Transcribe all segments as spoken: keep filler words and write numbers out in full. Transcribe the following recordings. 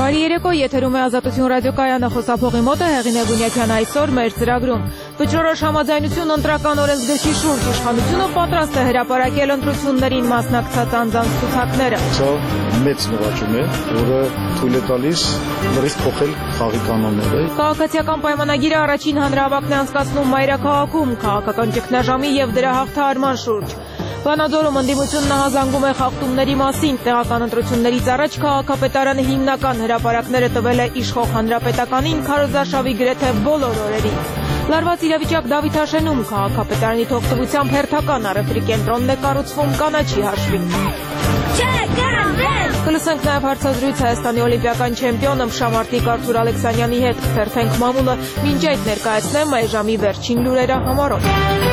Բարի երեկո, եթերում է Ազատություն ռադիոկայանը, խոսափողի մոտ է Հեղինե Բունյակյան այսօր մեր ծրագրում։ Վճռորոշ համաձայնություն ընտրական օրենսգրքի շուրջ իշխանությունը պատրաստ է հրապարակել ընտրություններին մասնակցած անձանց ցուցակները։ Սա մեծ նվաճում է, որը թույլ է տալիս լրիվ փոխել խաղի կանոնները։ Քաղաքացիական պայմանագիրը առաջին հանրահավաքն է անցկացնում Մայրաքաղաքում քաղաքական ճգնաժամի եւ դրա հաղթահարման շուրջ։ Վանաձորում ընդդիմությունն ահազանգում է խախտումների մասին, տեղական ընտրություններից առաջ քաղաքապետարանը հիմնական հրապարակները տվել է իշխող հանրապետականին քարոզարշավի գրեթե բոլոր օրերին։ Լարված իրավիճակ Դավիթաշենում քաղաքապետարանի թողտվությամբ հերթական առևտրի կենտրոնն է կառուցվում կանաչի հաշվին։ Կլսենք նաև հարցազրույց Հայաստանի օլիմպիական չեմպիոն ըմբշամարտիկ Արթուր Ալեքսանյանի հետ, կթերթենք մամուլը, մինչ այդ ներկայացնեմ այս ժամի վերջին լուրերը համառոտ։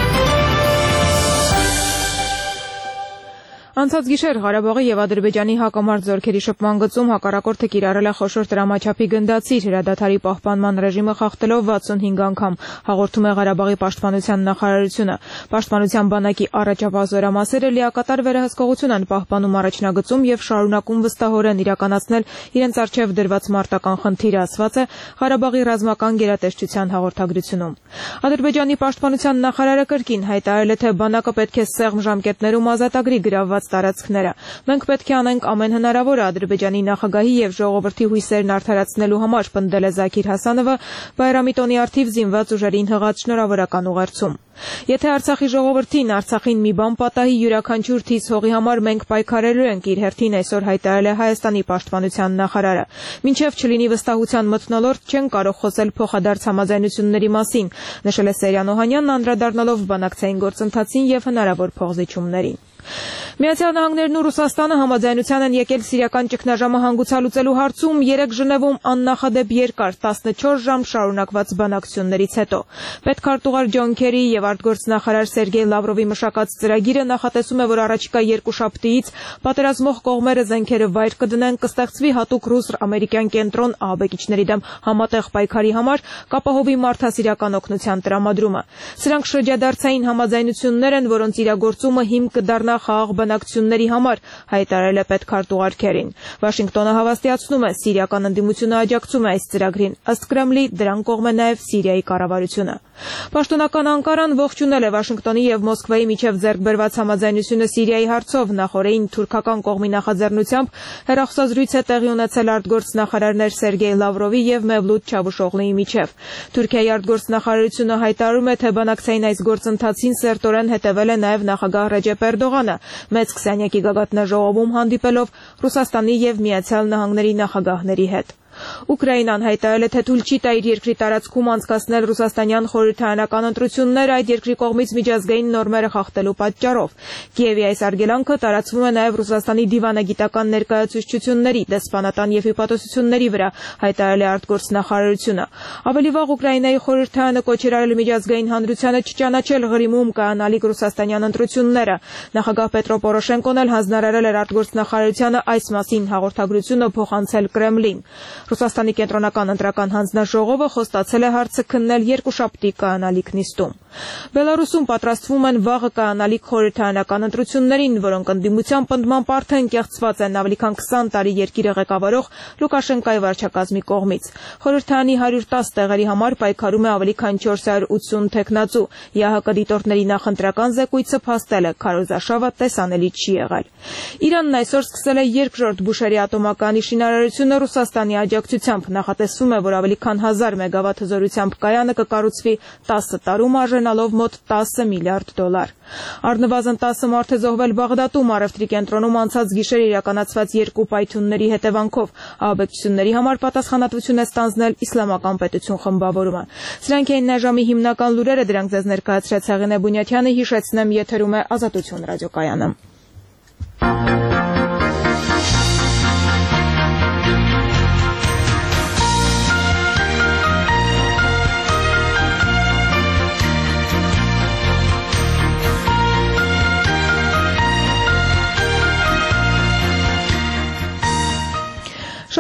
Անցած գիշեր Ղարաբաղի եւ Ադրբեջանի հակամարտ զորքերի շփման գծում հակառակորդը կիրառել է խոշոր տրամաչափի գնդացիր, հրադադարի պահպանման ռեժիմը խախտելով վաթսունհինգ անգամ, հաղորդում է Ղարաբաղի պաշտպանության նախարարությունը։ Պաշտպանության բանակի առաջապահ զորամասերը լիակատար վերահսկողություն են պահպանում առաջնագծում եւ շարունակում վստահորեն իրականացնել իրենց առջեւ դրված մարտական խնդիրը, ասված է Ղարաբաղի ռազմական գերատեսչության հաղորդագրությունում։ Ադրբեջանի պաշտպանության նախարարը կրկին հայտարարել է, թե բանակը պետք է սեղմ ժամկետներում ազատագրի գրավված տարածքները։ Մենք պետք է անենք ամեն հնարավորը Ադրբեջանի նախագահի եւ ժողովրդի հույսերն արդարացնելու համար, պնդել է Զաքիր Հասանովը Բայրամի տոնի առթիվ զինված ուժերին հղած շնորհավորական ուղերձում։ Եթե Արցախի ժողովրդին Արցախին մի բան պատահի, յուրաքանչյուր թիզ հողի համար մենք պայքարելու ենք, իր հերթին այսօր հայտարարել է Հայաստանի պաշտպանության նախարարը։ Մինչև չլինի վստահության մթնոլորտ, չեն կարող խոսել փոխադարձ համաձայնությունների մասին, նշել է Սերյան Օհանյանն, անդրադառնալով բանակցային գործընթացին եւ հնարավոր փոխզիջումներին։ Միացյալ Նահանգներն ու Ռուսաստանը համաձայնության են եկել սիրիական ճգնաժամը հանգուցալուծելու հարցում երեք Ժնևում աննախադեպ երկար տասնչորս ժամ շարունակված բանակցություններից հետո։ Պետքարտուղար Ջոն Քերի եւ արտգործնախարար Սերգեյ Լավրովի մշակած ծրագիրը նախատեսում է, որ առաջիկա երկու շաբթիից պատերազմող կողմերը զենքերը վայր կդնեն, կստեղծվի հատուկ ռուս-ամերիկյան կենտրոն ահաբեկիչների դեմ համատեղ պայքարի համար, կապահովի մարդասիրական օգնության տրամադրումը։ Սրանք շրջադարձային համաձայնություններ են, որոնց իրագործումը հիմք կդառնա խաղաղ բանակցությունների համար, հայտարարել է պետքարտուղար Քերին։ Վաշինգտոնը հավաստիացնում է, սիրիական ընդդիմությունը աջակցում է այս ծրագրին, ըստ Կրեմլի դրան կողմ է նաև Սիրիայի կառավարությունը։ Պաշտոնական Անկարան ողջունել է Վաշինգտոնի եւ Մոսկվայի միջև ձեռք բերված համաձայնությունը Սիրիայի հարցով, նախորդին թուրքական կողմի նախաձեռնությամբ հեռախոսազրույց է տեղի ունեցել արտգործնախարարներ Սերգեյ Լավրովի եւ Մևլութ Չավուշօղլիի միջև։ Թուրքիայի արտգործնախարարությունը հայտարարում է, թե բանակցային այս գործընթացին սերտորեն հետևել է նաև նախագահ Ռեջեփ Էրդողանը, մեծ քսանյակի գագաթնաժողովում հանդիպելով Ռուսաստանի եւ Միացյալ Նահանգների նախագահների հետ։ Ուկրաինան հայտարարել է, թե թույլ չի տա իր երկրի տարածքում անցկացնել ռուսաստանյան խորհրդարանական ընտրություններ այդ երկրի կողմից միջազգային նորմերը խախտելու պատճառով։ Կիևի այս արգելանքը տարածվում է նաև Ռուսաստանի դիվանագիտական ներկայացուցչությունների, դեսպանատան եւ հյուպատոսությունների վրա, հայտարարել է արտգործնախարարությունը։ Ավելի վաղ Ուկրաինայի խորհրդարանը կոչեր արել միջազգային հանրությանը չճանաչել Ղրիմում կայանալիք ռուսաստանյան ընտրությունները։ Նախագահ Պետրո Պորոշենկոն էլ հանձնարարել էր արտգործնախարարությանը այս մասին հաղորդագրությունը փոխանցել Կրեմլին։ Ռուսաստանի կենտրոնական ընտրական հանձնաժողովը խոստացել է հարցը քննել երկուշաբթի կայանալիք նիստում։ Բելարուսում պատրաստվում են վաղը կայանալիք խորհրդարանական ընտրություններին, որոնք ընդդիմության պնդմամբ արդեն կեղծված են ավելի քան քսան տարի երկիրը ղեկավարող Լուկաշենկոյի վարչակազմի կողմից։ Խորհրդարանի հարյուր տասը տեղերի համար պայքարում է ավելի քան չորս հարյուր ութսուն թեկնածու։ ԵԱՀԿ դիտորդների նախընտրական զեկույցը փաստել է, քարոզարշավը տեսանելի չի եղել։ Իրանն այսօր սկսել է երկրորդ Բուշերի ատոմականի շինարարությունը Ռուսաստանի աջակցությամբ, նախատեսվում է, որ ավելի քան հազար մեգավատ հզորությամբ կայանը կկառուցվի տասը տարում արժենալով մոտ տասը միլիարդ դոլար։ Առնվազն տասը մարդ է զոհվել Բաղդադում առևտրի կենտրոնում անցած գիշեր իրականացված երկու պայթյունների հետևանքով։ Ահաբեկչությունների համար պատասխանատվություն է ստանձնել Իսլամական պետություն խմբավորումը։ Սրանք էին այժմի հիմնական լուրերը, դրանք ձեզ ներկայացրեց Հեղինե Բունյակյանը, հիշեցնեմ, եթերում է Ազատություն ռադիոկայանը։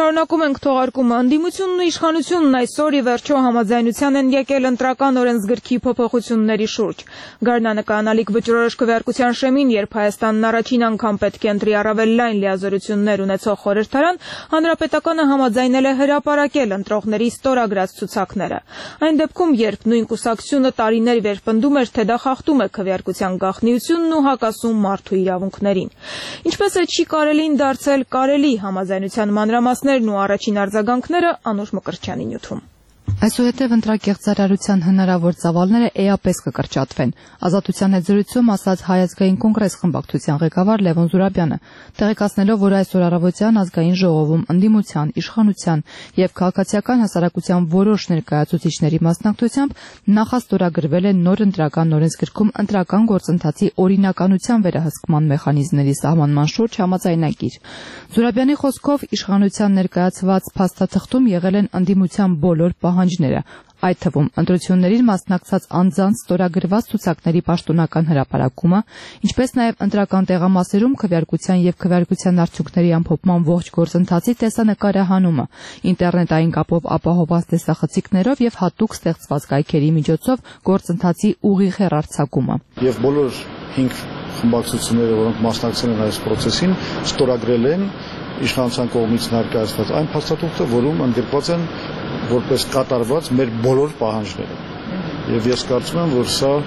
Շարունակում ենք թողարկումը։ Ընդդիմությունն ու իշխանությունն այսօր ի վերջո համաձայնության են եկել ընտրական օրենսգրքի փոփոխությունների շուրջ։ Գարնանկայանալիք վճռորոշ քվեարկության շեմին, երբ Հայաստանն առաջին անգամ պետք է ընտրի առավել լայն լիազորություններ ունեցող խորհրդարան, Հանրապետականը համաձայնել է հրապարակել ընտրողների ստորագրած ցուցակները։ Այն դեպքում, երբ նույն կուսակցությունը տարիներ վերպնդում էր, թե դա խախտում է քվեարկության գաղտնիությունն ու հակասում մարդու իրավունքներին։ Ինչպես է չի կարելին դարձել կարելի համաձայնության մանրամասներն ու առաջին արձագանքները Անուշ Մկրտչյանի նյութում։ Այսուհետև ընտրակեղծարարության հնարավոր ծավալները էապես կկրճատվեն։ Ազատության հետ զրույցում ասաց Հայ ազգային կոնգրես խմբակցության ղեկավար Լևոն Զուրաբյանը, տեղեկացնելով, որ այսօր առավոտյան ազգային ժողովում ընդդիմության, իշխանության եւ քաղաքացիական հասարակության որոշ ներկայացուցիչների մասնակցությամբ նախաստորագրվել է նոր ընտրական օրենսգրքում ընտրական գործընթացի օրինականության վերահսկման մեխանիզմների սահմանման շուրջ համաձայնագիր։ Զուրաբյանի խոսքով իշխանության ներկայացված փաստաթղթում եղել են ընդդիմության բոլոր պահանջները, այդ թվում ընտրություններին մասնակցած անձանց ստորագրված ցուցակների պաշտոնական հրապարակումը, ինչպես նաև ընտրական տեղամասերում քվեարկության եւ քվեարկության արդյունքների ամփոփման ողջ գործընթացի տեսանկարահանումը, ինտերնետային կապով ապահովված տեսախցիկներով եւ հատուկ ստեղծված կայքերի միջոցով գործընթացի ուղիղ հեռարձակումը։ Եվ բոլոր հինգ խմբակցությունները, որոնք մասնակցել են այս process-ին, ստորագրել են իշխանության կողմից ներկայացված այն փաստաթուղթը, որում ընդգրկված են որպես կատարված մեր բոլոր պահանջները։ Եվ ես կարծում եմ, որ սա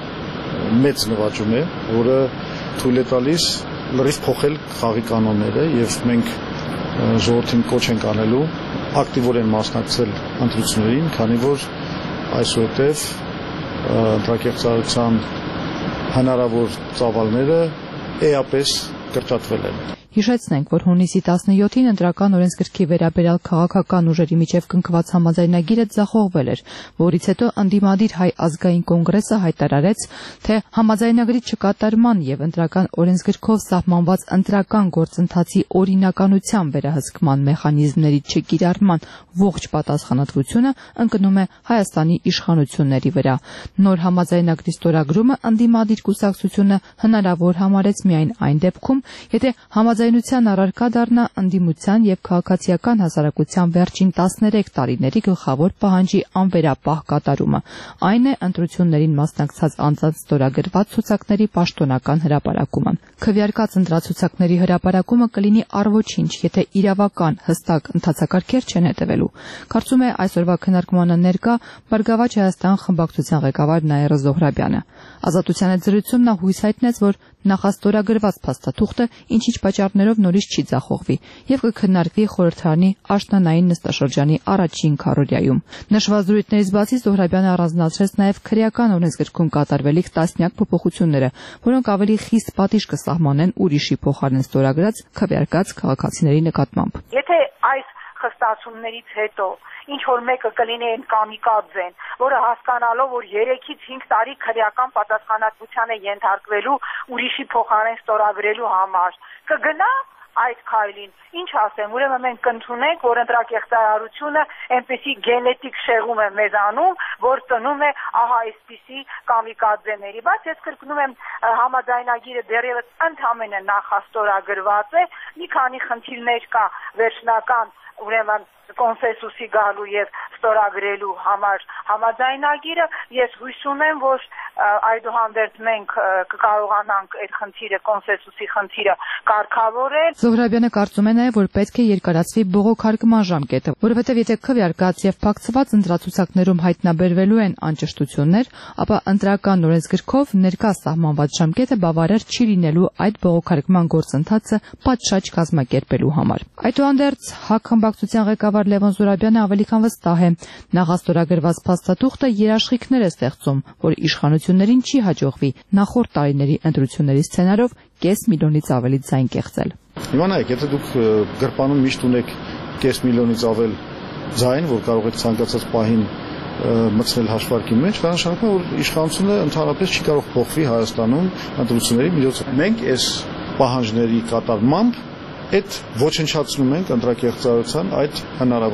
մեծ նվաճում է, որը թույլ է տալիս լրիվ փոխել խաղի կանոնները, եւ մենք ժողովրդին կոչ ենք անելու ակտիվորեն մասնակցել ընտրություններին, քանի որ այսուհետև ընտրակեղծարարության հնարավոր ծավալները էապես կրճատվել են։ Հիշեցնենք, որ հունիսի տասնյոթին ընտրական օրենսգրքի վերաբերյալ քաղաքական ուժերի միջև կնքված համաձայնագիրը ձախողվել էր, որից հետո ընդդիմադիր Հայ ազգային կոնգրեսը հայտարարեց, թե համաձայնագրի չկատարման եւ ընտրական օրենսգրքով սահմանված ընտրական գործընթացի օրինականության վերահսկման մեխանիզմների չկիրառման ողջ պատասխանատվությունը ընկնում է Հայաստանի իշխանությունների վրա։ Նոր համաձայնագրի ստորագրումը ընդդիմադիր կուսակցությունը հնարավոր համարեց միայն այն դեպքում, եթե համաձայնության առարկա դառնա ընդդիմության եւ քաղաքացիական հասարակության վերջին տասներեք տարիների գլխավոր պահանջի անվերապահ կատարումը, այն է ընտրություններին մասնակցած անձանց ստորագրված ցուցակների պաշտոնական հրապարակումը։ Քվեարկած ընտրացուցակների հրապարակումը կլինի առոչինչ, եթե իրավական հստակ ընթացակարգեր չեն հետևելու։ Կարծում է այսօրվա քննարկմանը ներկա Բարգավաճ Հայաստան խմբակցության ղեկավար Նաիրա Զոհրաբյանը։ Ազատության հետ զրույցում նա հույս հայտնեց, որ նախաստորագրված փաստաթուղթը ինչ-ինչ պատճառներով նորից չի ձախողվի եւ կքննարկվի խորհրդարանի աշնանային նստաշրջանի առաջին քառօրյայում։ Նշված զրույցներից բացի Զոհրաբյանը առանձնացրեց նաեւ քրեական օրենսգրքում կատարվելիք տասնյակ փոփոխությունները, որոնք ավելի խիստ պատիժ կսահմանեն ուրիշի փոխարեն ստորագրած քվեարկած քաղաքացիների նկատմամբ։ Եթե այս խստացումներից հետո ինչ որ մեկը կլինի այն կամիկադզեն, որը հասկանալով, որ երեքից հինգ տարի քրեական պատասխանատվության է ենթարկվելու ուրիշի փոխարեն ստորագրելու համար, կգնա այդ քայլին, ինչ ասեմ, ուրեմն մենք կընդունենք, որ ընտրակեղծարարությունը այնպեսի գենետիկ շեղում է մեզանում, որ ծնում է ահա այսպիսի կամիկադզեների, բայց ես կրկնում եմ, համաձայնագիրը դեռևս ընդամենը նախաստորագրված է, մի քանի խնդիրներ կա վերջնական, ուրեմն կոնսենսուսի գալու եւ ստորագրելու համար համաձայնագիրը, ես հույս ունեմ, որ այդուհանդերձ մենք կկարողանանք այդ խնդիրը, կոնսենսուսի խնդիրը կարգավորել։ Զոհրաբյանը կարծում է նաև, որ պետք է երկարացվի բողոքարկման ժամկետը, որովհետև եթե քվեարկած եւ փակցված ընտրացուցակներում հայտնաբերվելու են անճշտություններ, ապա ընտրական օրենսգրքով ներկա սահմանված ժամկետը բավարար չի լինելու այդ բողոքարկման գործընթացը պատշաճ կազմակերպելու համար։ Այդուհանդերձ ՀԱԿ խմբակցության ղեկավար Լևոն Զուրաբյանը ավելի քան վստահ է, նախաստորագրված փաստաթուղթը երաշխիքներ է ստեղծում, որ իշխանություններին չի հաջողվի նախորդ տարիների ընտրությունների սցենարով կես միլիոնից ավելի ձայն կեղծել։ Հիմա նայեք, եթե դուք գրպանում միշտ ունեք կես միլիոնից ավել ձայն, որ կարող եք ցանկացած պահին մտցնել հաշվարկի մեջ, դա նշանակում է, որ իշխանությունը ընդհանրապես չի կարող փոխվի Հայաստանում ընտրությունների միջոցով։ Մենք այս պահանջների կատարմամբ այդ ոչնչացնում ենք ընտրակեղծարարության այդ հնարավորությունը։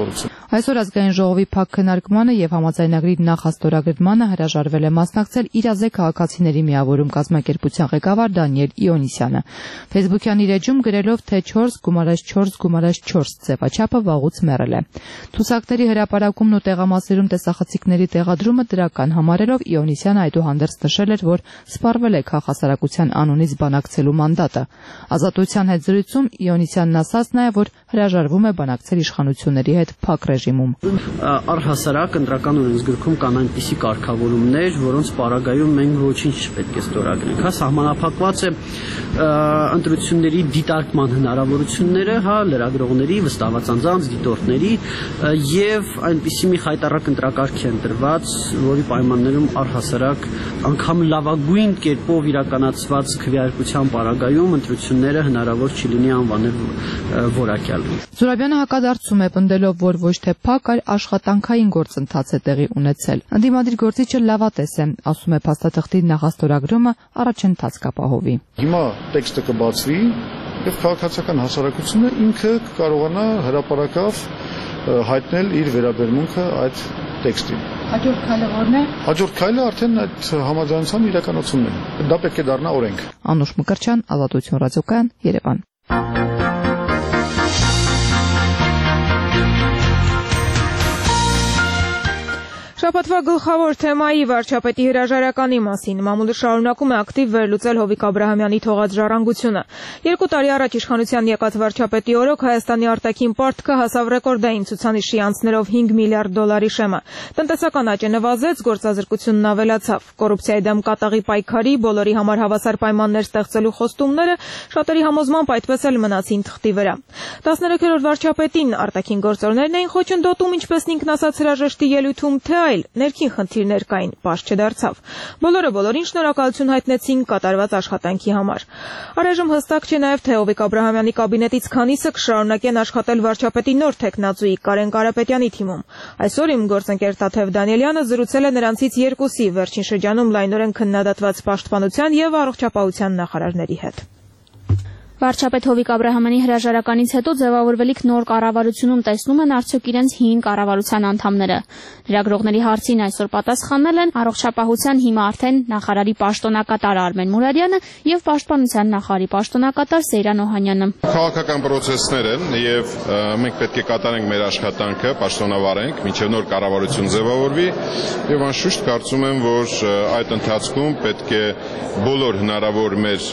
Այսօր ազգային ժողովի փակ քննարկմանը եւ համաձայնագրի նախաստորագրմանը հրաժարվել է մասնակցել իրազեկ քաղաքացիների միավորում կազմակերպության ղեկավար Դանիել Իոնիսյանը։ Facebook-յան իր էջում գրելով, թե չորս գումարած չորս գումարած չորս ձևաչափը վաղուց մեռել է։ Ցուցակների հրապարակումն ու տեղամասերում տեսախցիկների տեղադրումը դրական համարելով Իոնիսյանը այդուհանդերձ նշել էր, որ սպառվել է քաղաքասարակության անունից բանակցելու մանդատը։ Ազատության հետ զրույցում Իոնիսյանն ասաց նաեւ, որ հրաժարվում է բանակցել իշխանությունների հետ փակ ռեժիմում։ Առհասարակ ընտրական օրենսգրքում կան այնպիսի կարգավորումներ, որոնց պարագայում մենք ոչինչ չպետք է ստորագրենք։ Հա սահմանափակված է ընտրությունների դիտարկման հնարավորությունները, հա լրագրողների, վստահված անձանց, դիտորդների եւ այնպիսի մի խայտառակ ընտրակարգ է ընտրված, որի պայմաններում առհասարակ անգամ լավագույն կերպով իրականացված քվեարկության պարագայում ընտրությունները հնարավոր չի լինի անվանել որակյալ։ Զուրաբյանը հակադարձում է, պնդելով, որ ոչ թե փակ, այլ աշխատանքային գործընթաց է տեղի ունեցել։ Ընդդիմադիր գործիչը լավատես է, ասում է փաստաթղթի նախաստորագրումը առաջընթաց կապահովի։ Հիմա տեքստը կբացվի եւ քաղաքացիական հասարակությունը ինքը կարողանա հրապարակավ հայտնել իր վերաբերմունքը այդ տեքստին։ Հաջորդ քայլը ո՞րն է։ Հաջորդ քայլը արդեն այդ համաձայնության իրականացումն է։ Դա պետք է դառնա օրենք։ Անուշ Մկրտչյան, Ազատություն ռադիոկայան, Երևան։ Շաբաթվա գլխավոր թեմայի վարչապետի հրաժարականի մասին մամուլը շարունակում է ակտիվ վերլուծել Հովիկ Աբրահամյանի թողած ժառանգությունը։ Երկու տարի առաջ իշխանության եկած վարչապետի օրոք Հայաստանի արտաքին պարտքը հասավ ռեկորդային ցուցանիշի անցներով հինգ միլիարդ դոլարի շեմը։ Տնտեսական աճը նվազեց, գործազրկությունն ավելացավ։ Կոռուպցիայի դեմ կատաղի պայքարի, բոլորի համար հավասար պայմաններ ստեղծելու խոստումները շատերի համոզմամբ այդպես էլ մնացին թղթի վրա։ տասներեքերորդ վարչապետին արտաքին գործոններն էին խոչընդոտում, ինչպես ինքն ասաց հրաժեշտի ելույթում, թե այլ ներքին խնդիրներ կային, պարզ չդարձավ։ Բոլորը բոլորին շնորհակալություն հայտնեցին կատարված աշխատանքի համար։ Առայժմ հստակ չէ նաև, թե Հովիկ Աբրահամյանի կաբինետից քանիսը կշարունակեն աշխատել վարչապետի նոր թեկնածուի Կարեն Կարապետյանի թիմում։ Այսօր իմ գործընկեր Տաթև Դանիելյանը զրուցել է նրանցից երկուսի վերջին շրջանում լայնորեն քննադատված պաշտպանության եւ առողջապահության նախարարների հետ։ Վարչապետ Հովիկ Աբրահամյանի հրաժարականից հետո ձևավորվելիք նոր կառավարությունում տեսնում են արդյոք իրենց հին կառավարության անդամները։ Լրագրողների հարցին այսօր պատասխանել են առողջապահության հիմա արդեն նախարարի պաշտոնակատար Արմեն Մուրադյանը եւ պաշտպանության նախարարի պաշտոնակատար Սեյրան Օհանյանը։ Քաղաքական process-ներ են եւ մենք պետք է կատարենք մեր աշխատանքը, պաշտոնավարենք, մինչեւ նոր կառավարություն ձևավորվի եւ անշուշտ կարծում եմ, որ այդ ընթացքում պետք է բոլոր հնարավոր մեր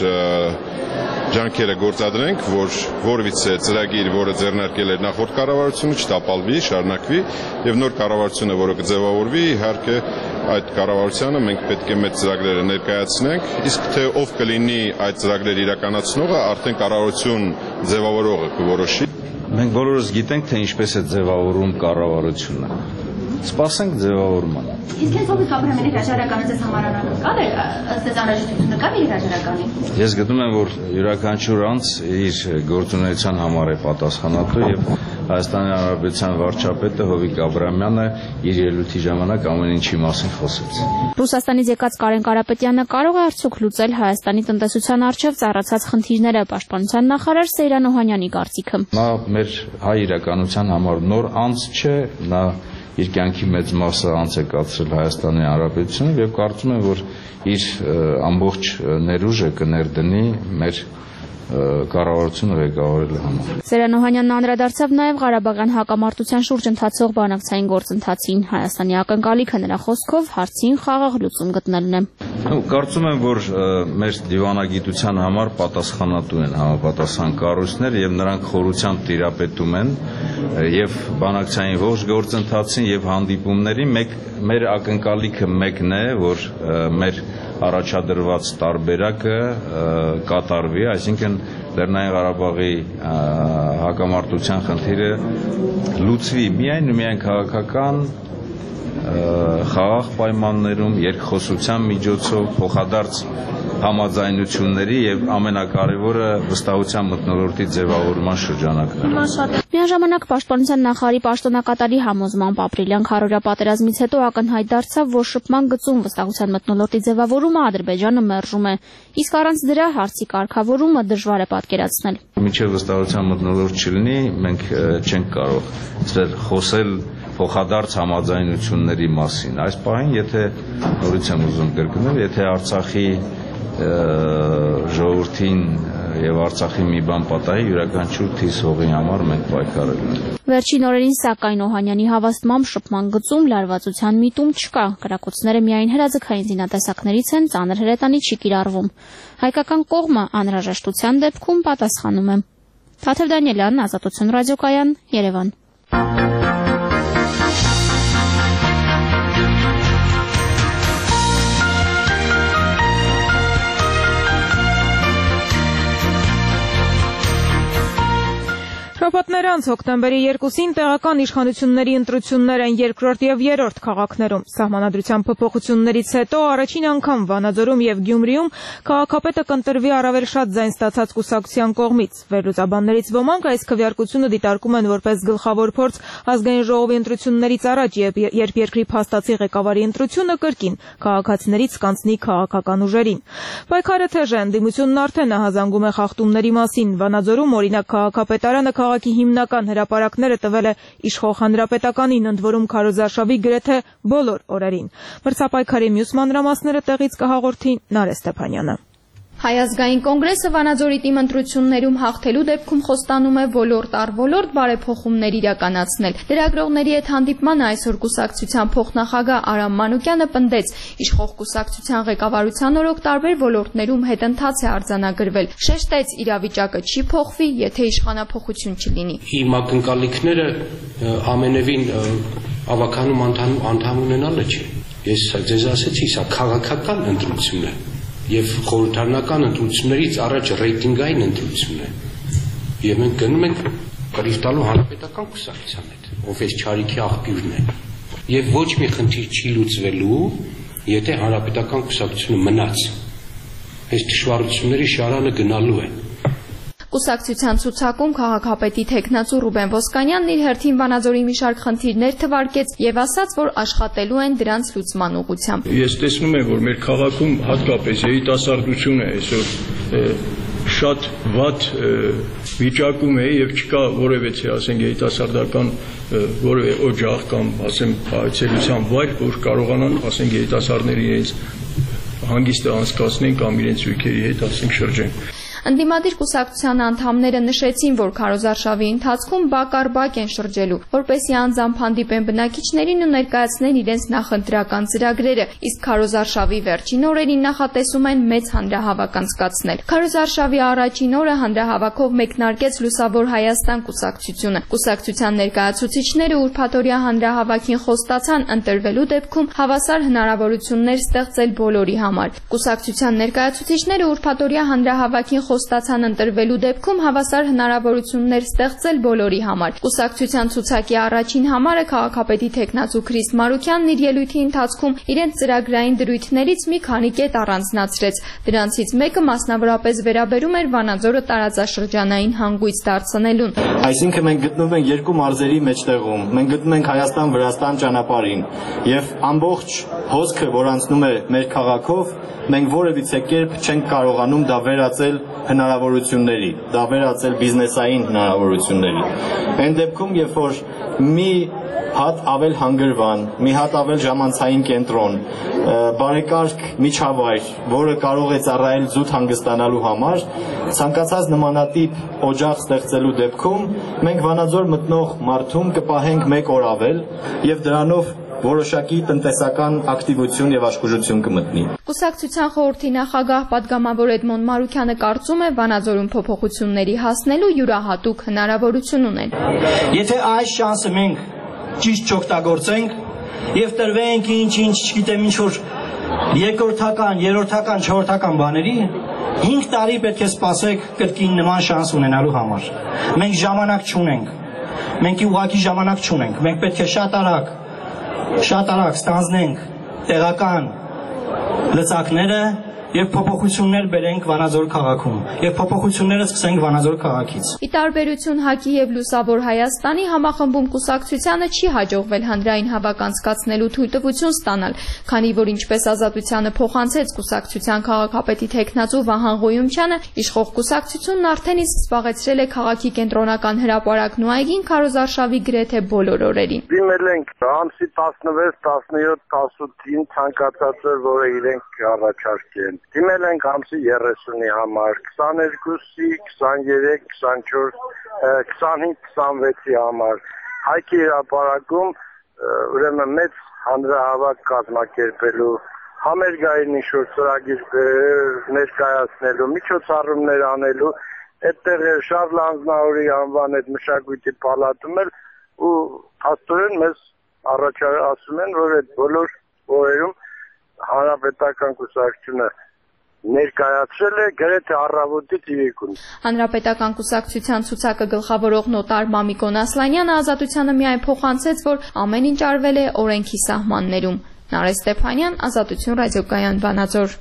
ջանքերը գործադրենք, որ որևիցե ծրագիր, որը ձեռնարկել էր նախորդ կառավարությունը, չտապալվի, շարունակվի եւ նոր կառավարությունը, որը կձևավորվի, իհարկե այդ կառավարությանը մենք պետք է մեր ծրագրերը ներկայացնենք, իսկ թե ով կլինի այդ ծրագրերը իրականացնողը, արդեն կառավարություն ձևավորողը կորոշի։ Մենք բոլորս գիտենք, թե ինչպես է ձևավորում կառավարությունը։ Սպասենք ձևավորմանը։ Իսկ այս Հովիկ Աբրահամյանի հրաժարականը ձեզ համար անակնկալ է, ըստ էս անհրաժեշտությունը կա իր հրաժարականի։ Ես գտնում եմ, որ յուրաքանչյուր անձ իր գործունեության համար է պատասխանատու եւ Հայաստանի Հանրապետության վարչապետը Հովիկ Աբրահամյանը իր ելույթի ժամանակ ամեն ինչի մասին խոսեց։ Ռուսաստանից եկած Կարեն Կարապետյանը կարող է արդյոք լուծել Հայաստանի տնտեսության առջև ծառացած խնդիրները, պաշտպանության նախարար Սեյրան Օհանյանի կարծիքը։ Նա մեր հայ իրականության համար նոր անձ չէ, նա իր կյանքի մեծ մասը անց է կացրել Հայաստանի Հանրապետությունում եւ կարծում եմ, որ իր ամբողջ ներուժը կներդնի մեր կառավարությունը ղեկավարելու համար։ Սեյրան Օհանյանն անդրադարձավ նաև Ղարաբաղյան հակամարտության շուրջ ընթացող բանակցային գործընթացին։ Հայաստանի ակնկալիքը նրա խոսքով հարցին խաղաղ լուծում գտնելն է։ Կարծում եմ, որ մեր դիվանագիտության համար պատասխանատու են համապատասխան կառույցներ եւ նրանք խորությամբ տիրապետում են եւ բանակցային ողջ գործընթացին եւ հանդիպումներին մեկ մեր ակնկալիքը մեկն է, որ մեր առաջադրված տարբերակը կատարվի, այսինքն Լեռնային Ղարաբաղի հակամարտության խնդիրը լուծվի միայն ու միայն քաղաքական խաղաղ պայմաններում, երկխոսության միջոցով, փոխադարձ համաձայնությունների եւ ամենակարևորը վստահության մթնոլորտի ձևավորման շրջանակներում։ Միաժամանակ պաշտպանության նախարարի պաշտոնակատարի համոզմամբ ապրիլյան քառօրյա պատերազմից հետո ակնհայտ դարձավ, որ շփման գծում վստահության մթնոլորտի ձևավորումը Ադրբեջանը մերժում է, իսկ առանց դրա հարցի կարգավորումը դժվար է պատկերացնել։ Մինչև վստահության մթնոլորտ չլինի, մենք չենք կարող այստեղ խոսել փոխադարձ համաձայնությունների մասին։ Այս պահին, եթե նորից եմ ուզում կրկնել, եթե Արցախի ժողովրդին եւ Արցախի մի բան պատահի, յուրաքանչյուր թիվ հողի համար մենք պայքարելու ենք։ Վերջին օրերին սակայն Օհանյանի հավաստմամբ շփման գծում լարվածության միտում չկա։ Կրակոցները միայն հրաձգային զինատեսակներից են, ծանր հրետանի չի կիրառվում։ Հայկական կողմը անհրաժեշտության դեպքում պատասխանում է։ Թաթև Դանիելյան, Ազատություն ռադիոկայան, Երևան։ Շաբաթներ անց հոկտեմբերի երկուսին տեղական իշխանությունների ընտրություններ են երկրորդ եւ երրորդ քաղաքներում։ Սահմանադրության փոփոխություններից հետո առաջին անգամ Վանաձորում եւ Գյումրիում քաղաքապետը կընտրվի առավել շատ ձայն ստացած կուսակցության կողմից։ Վերլուծաբաններից ոմանք այս քվեարկությունը դիտարկում են որպես գլխավոր փորձ ազգային ժողովի ընտրություններից առաջ, երբ երկրի փաստացի ղեկավարի ընտրությունը կրկին քաղաքացիներից կանցնի քաղաքական ուժերին։ Պայքարը թեժ է, ընդդիմությունն արդեն ահազանգում է խախտումների մասին։ Վանաձորում օրինակ քաղաքապետարանը քաղաքի հիմնական հրապարակները տվել է իշխող հանրապետականին, ընդ որում քարոզարշավի գրեթե բոլոր օրերին։ Մրցապայքարի մյուս մանրամասները տեղից կհաղորդի Նարէ Ստեփանյանը։ Հայ ազգային կոնգրեսը Վանաձորի թիմ ընտրություններում հաղթելու դեպքում խոստանում է ոլորտ առ ոլորտ բարեփոխումներ իրականացնել։ Լրագրողների հետ հանդիպմանը այսօր կուսակցության փոխնախագահ Արամ Մանուկյանը պնդեց, իշխող կուսակցության ղեկավարության օրոք տարբեր ոլորտներում հետընթաց է արձանագրվել։ Շեշտեց, իրավիճակը չի փոխվի, եթե իշխանափոխություն չլինի։ Իմ ակնկալիքները ամենևին ավականում անդամ ունենալը չէ։ Ես ձեզ ասեցի, սա քաղաքական ընտրություն է։ Եվ խորհրդարանական ընտրություններից առաջ ռեյտինգային ընտրություն է։ Եվ մենք գնում ենք կռիվ տալու հանրապետական կուսակցության հետ, ով այս չարիքի աղբյուրն է։ Եվ ոչ մի խնդիր չի լուծվելու, եթե հանրապետական կուսակցությունը մնաց։ Այս դժվարությունների շարանը գնալու է։ Կուսակցության ցուցակում քաղաքապետի թեկնածու Ռուբեն Ոսկանյանն իր հերթին Վանաձորի մի շարք խնդիրներ թվարկեց եւ ասաց, որ աշխատելու են դրանց լուծման ուղղությամբ։ Ես տեսնում եմ, որ մեր քաղաքում հատկապես երիտասարդությունը այսօր շատ վատ վիճակում է եւ չկա որևէ, ասենք, երիտասարդական որևէ օջախ կամ ասեմ այցելության վայր, որ կարողանան, ասենք, երիտասարդների իրենց հանգիստը անցկացնեն կամ իրենց զույգերի հետ, ասենք, շրջեն։ Ընդդիմադիր կուսակցության անդամները նշեցին, որ քարոզարշավի ընթացքում բակ առ բակ են շրջելու, որպեսզի անձամբ հանդիպեն բնակիչներին ու ներկայացնեն իրենց նախընտրական ծրագրերը, իսկ քարոզարշավի վերջին օրերին նախատեսում են մեծ հանրահավաք անցկացնել։ Քարոզարշավի առաջին օրը հանրահավաքով մեկնարկեց Լուսավոր Հայաստան կուսակցությունը։ Կուսակցության ներկայացուցիչները ուրբաթօրյա հանրահավաքին խոստացան ընտրվելու դեպքում հավասար հնարավորություններ ստեղծել բոլորի համար։ Կուսակցության ներկայացուցիչները ուրբաթօրյա հանրահավաքին խոստացան ընտրվելու դեպքում հավասար հնարավորություններ ստեղծել բոլորի համար։ Կուսակցության ցուցակի առաջին համարը քաղաքապետի թեկնածու Քրիս Մարուկյանն իր ելույթի ընթացքում իրենց ծրագրային դրույթներից մի քանի կետ առանձնացրեց։ Դրանցից մեկը մասնավորապես վերաբերում էր Վանաձորը տարածաշրջանային հանգույց դարձնելուն։ Այսինքն մենք գտնվում ենք երկու մարզերի մեջտեղում։ Մենք գտնվում ենք Հայաստան-Վրաստան ճանապարհին եւ ամբողջ հոսքը, որ անցնում է մեր քաղաքով, մենք որևիցե կերպ չենք կարողանում դա վերածել հնարավորությունների, դա վերածել բիզնեսային հնարավորությունների։ Այն դեպքում, երբ որ մի հատ ավել հանգրվան, մի հատ ավել ժամանցային կենտրոն, բարեկարգ միջավայր, որը կարող է ծառայել զուտ հանգստանալու համար, ցանկացած նմանատիպ օջախ ստեղծելու դեպքում մենք Վանաձոր մտնող մարդում կպահենք մեկ օր ավել եւ դրանով որոշակի տնտեսական ակտիվություն եւ աշխուժություն կմտնի։ Կուսակցության խորհրդի նախագահ պատգամավոր Էդմոն Մարուկյանը կարծում է Վանաձորում փոփոխությունների հասնելու յուրահատուկ հնարավորություն ունեն։ Եթե այս շանսը մենք ճիշտ չօգտագործենք եւ տրվենք ինչ-ինչ, չգիտեմ, ինչ որ երկրորդական, երրորդական, չորրորդական բաների, հինգ տարի պետք է սպասեք կրկին նման շանս ունենալու համար։ Մենք ժամանակ չունենք։ Մենք ուղղակի ժամանակ չունենք։ Մենք պետք է շատ արագ Շատ արագ ստանձնենք տեղական լծակները եւ փոփոխություններ բերենք Վանաձոր քաղաքում եւ փոփոխությունները սկսենք Վանաձոր քաղաքից։ Ի տարբերություն ՀԱԿ-ի եւ Լուսավոր Հայաստանի համախմբում կուսակցությանը չի հաջողվել հանրային հավաք անցկացնելու թույլտվություն ստանալ, քանի որ ինչպես Ազատությանը փոխանցեց կուսակցության քաղաքապետի տեխնացու Վահան Ղոյումչյանը, իշխող կուսակցությունն արդեն իսկ զբաղեցրել է քաղաքի կենտրոնական հրապարակն ու այգին քարոզարշավի գրեթե բոլոր օրերին։ Դիմել ենք ամսի տասնվեց, տասնյոթ, տասնութին ցանկացած էր, որը իրենք առաջարկեն։ Դիմել ենք ամսի երեսունի համար, քսաներկուսի, քսաներեք, քսանչորս, քսանհինգ, քսանվեցի համար։ Հայքի հրապարակում ուրեմն մեծ հանրահավաք կազմակերպելու, համերգային ինչ-որ ծրագիր ներկայացնելու, միջոցառումներ անելու, այդտեղ Շարլ Անձնավորի անվան այդ մշակույթի պալատում էլ ու հաստորեն մեզ առաջ ասում են, որ այդ բոլոր օրերում հանրապետական կուսակցությունը ներկայացրել է գրեթե առավոտից իրիկուն։ Հանրապետական կուսակցության ցուցակը գլխավորող նոտար Մամիկոն Ասլանյանը Ազատությանը միայն փոխանցեց, որ ամեն ինչ արվել է օրենքի սահմաններում։ Նարէ Ստեփանյան, Ազատություն ռադիոկայան, Վանաձոր։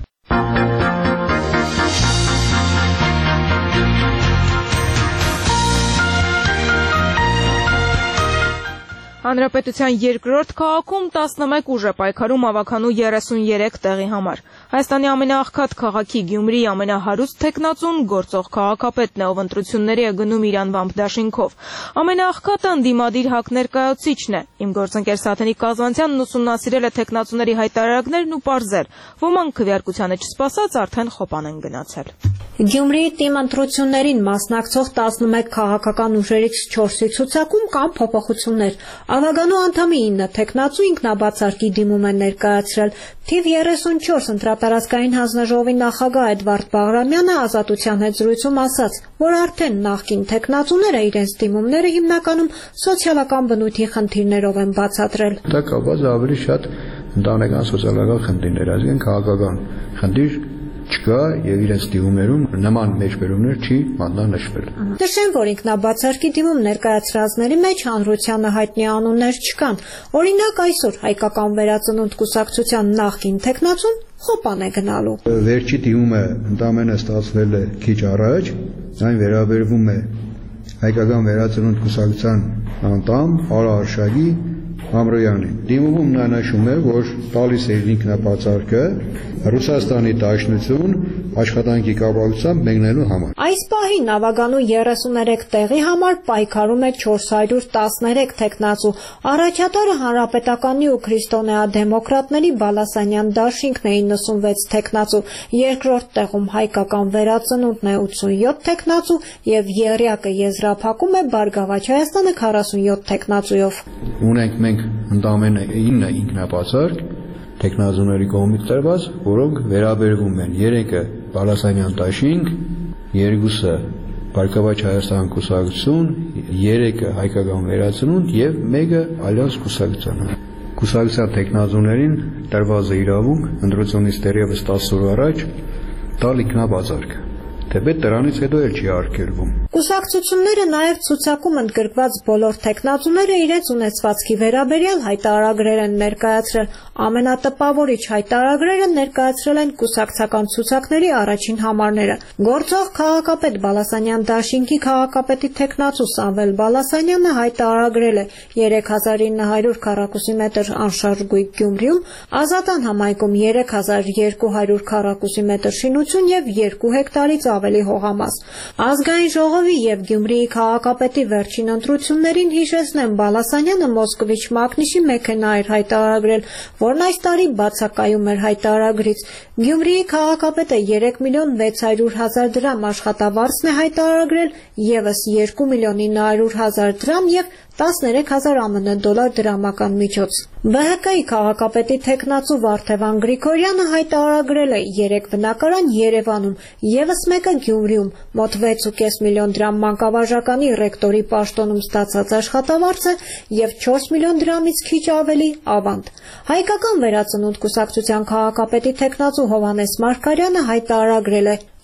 Հանրապետության երկրորդ քաղաքում տասնմեկ ուժ է պայքարում ավականու երեսուներեք տեղի համար։ Հայաստանի ամենաաղքատ քաղաքի Գյումրիի ամենահարուստ թեկնածուն գործող քաղաքապետն է, ով ընտրությունների է գնում իր անվամբ դաշինքով։ Ամենաաղքատը ընդդիմադիր ՀԱԿ ներկայացուցիչն է։ Իմ գործընկեր Սաթենիկ Կազանցյանն ուսումնասիրել է թեկնածուների հայտարարակներն ու պարզել։ Ոմանք քվեարկությանը չսպասած արդեն խոպան են գնացել։ Գյումրիի թիմ ընտրություններին մասնակցող տասնմեկ քաղաքական ուժերից չորսի ցուցակում կան փոփոխություններ։ Ավականու անդամի ինը թեկնածու ինքնաբացարկի դիմում են ներկայացրել։ Թիվ երեսունչորս ընտրատարածքային հանձնաժողովի նախագահ Էդվարդ Բաղրամյանը Ազատության հետ զրույցում ասաց, որ արդեն նախկին թեկնածուները իրենց դիմումները հիմնականում սոցիալական բնույթի խնդիրներով են բացատրել։ Դա կապված ավելի շատ ընտանեկան սոցիալական խնդիրներ, այսինքն քաղաքական խնդիր չկա եւ իրենց դիմումներում նման մեջբերումներ չի մատնանշվել։ Նշեմ, որ ինքնաբացարկի դիմում ներկայացրածների մեջ հանրությանը հայտնի անուններ չկան։ Օրինակ այսօր հայկական վերածնունդ կուսակցության նախկին տեխնացուն խոպան է գնալու։ Վերջի դիմումը ընդամենը ստացվել է քիչ առաջ, այն վերաբերվում է հայկական վերածնունդ կուսակցության անդամ Արա Արշակի Ամրոյանի։ Դիմումում նա նշում է, որ տալիս է ինքնաբացարկը Ռուսաստանի Դաշնություն աշխատանքի կապակցությամբ մեկնելու համար։ Այս պահին ավականու երեսուներեք տեղի համար պայքարում է չորս հարյուր տասներեք տեխնացու։ Առաջատարը հանրապետականի ու քրիստոնեադեմոկրատների Բալասանյան դաշինքն է իննսունվեց տեխնացու, երկրորդ տեղում հայկական վերածնունդն է ութսունյոթ տեխնացու եւ եռյակը եզրափակում է Բարգավաճ Հայաստանը քառասունյոթ տեխնացուով։ Ունենք մենք ընդամենը ինը ինքնաբացարկ տեխնազուների կողմից տրված, որոնք վերաբերվում են երեքը Բալասանյան դաշինք, երկուսը Բարգավաճ Հայաստան կուսակցություն, երեքը հայկական վերածնունդ եւ մեկը Ալյանս կուսակցություն։ Կուսակցության տեխնազուներին տրված է իրավունք ընտրությունից դեռևս տասը օր առաջ տալ ինքնաբացարկ։ Թեպետ դրանից հետո էլ չի արգելվում։ Կուսակցությունները նաև ցուցակում ընդգրկված բոլոր տեխնացուները իրենց ունեցվածքի վերաբերյալ հայտարարագրեր են ներկայացրել։ Ամենատպավորիչ հայտարարագրերը ներկայացրել են կուսակցական ցուցակների առաջին համարները։ Գործող քաղաքապետ Բալասանյան դաշինքի քաղաքապետի տեխնացու Սամվել Բալասանյանը հայտարարագրել է երեք հազար ինը հարյուր քառակուսի մետր անշարժ գույք Գյումրիում, Ազատան համայնքում երեք հազար երկու հարյուր քառակուսի մետր շինություն եւ երկու հեկտարից ավելի հողամաս։ Ազգային ժողովի եւ Գյումրիի քաղաքապետի վերջին ընտրություններին հիշեցնեն Բալասանյանը Մոսկվիչ Մակնիշի մեքենա էր հայտարարագրել, որն այս տարի բացակայում էր հայտարարագրից։ Գյումրիի քաղաքապետը երեք միլիոն վեց հարյուր հազար դրամ աշխատավարձն է հայտարարագրել, եւս երկու միլիոն ինը հարյուր հազար դրամ եւ տասներեք հազար ԱՄՆ դոլար դրամական միջոց։ Բը հը կայի քաղաքապետի տեխնացու Վարդևան Գրիգորյանը հայտարարագրել է երեք բնակարան Երևանում, եւս մեկը Գյումրիում, մոտ վեց ու կես միլիոն դրամ մանկավարժականի ռեկտորի պաշտոնում ստացած աշխատավարձը եւ չորս միլիոն դրամից քիչ ավելի ավանդ։ Հայկական վերածնունդ կուսակցության քաղաքապետի տեխնացու Հովհաննես Մարգարյանը հայտարարագրել է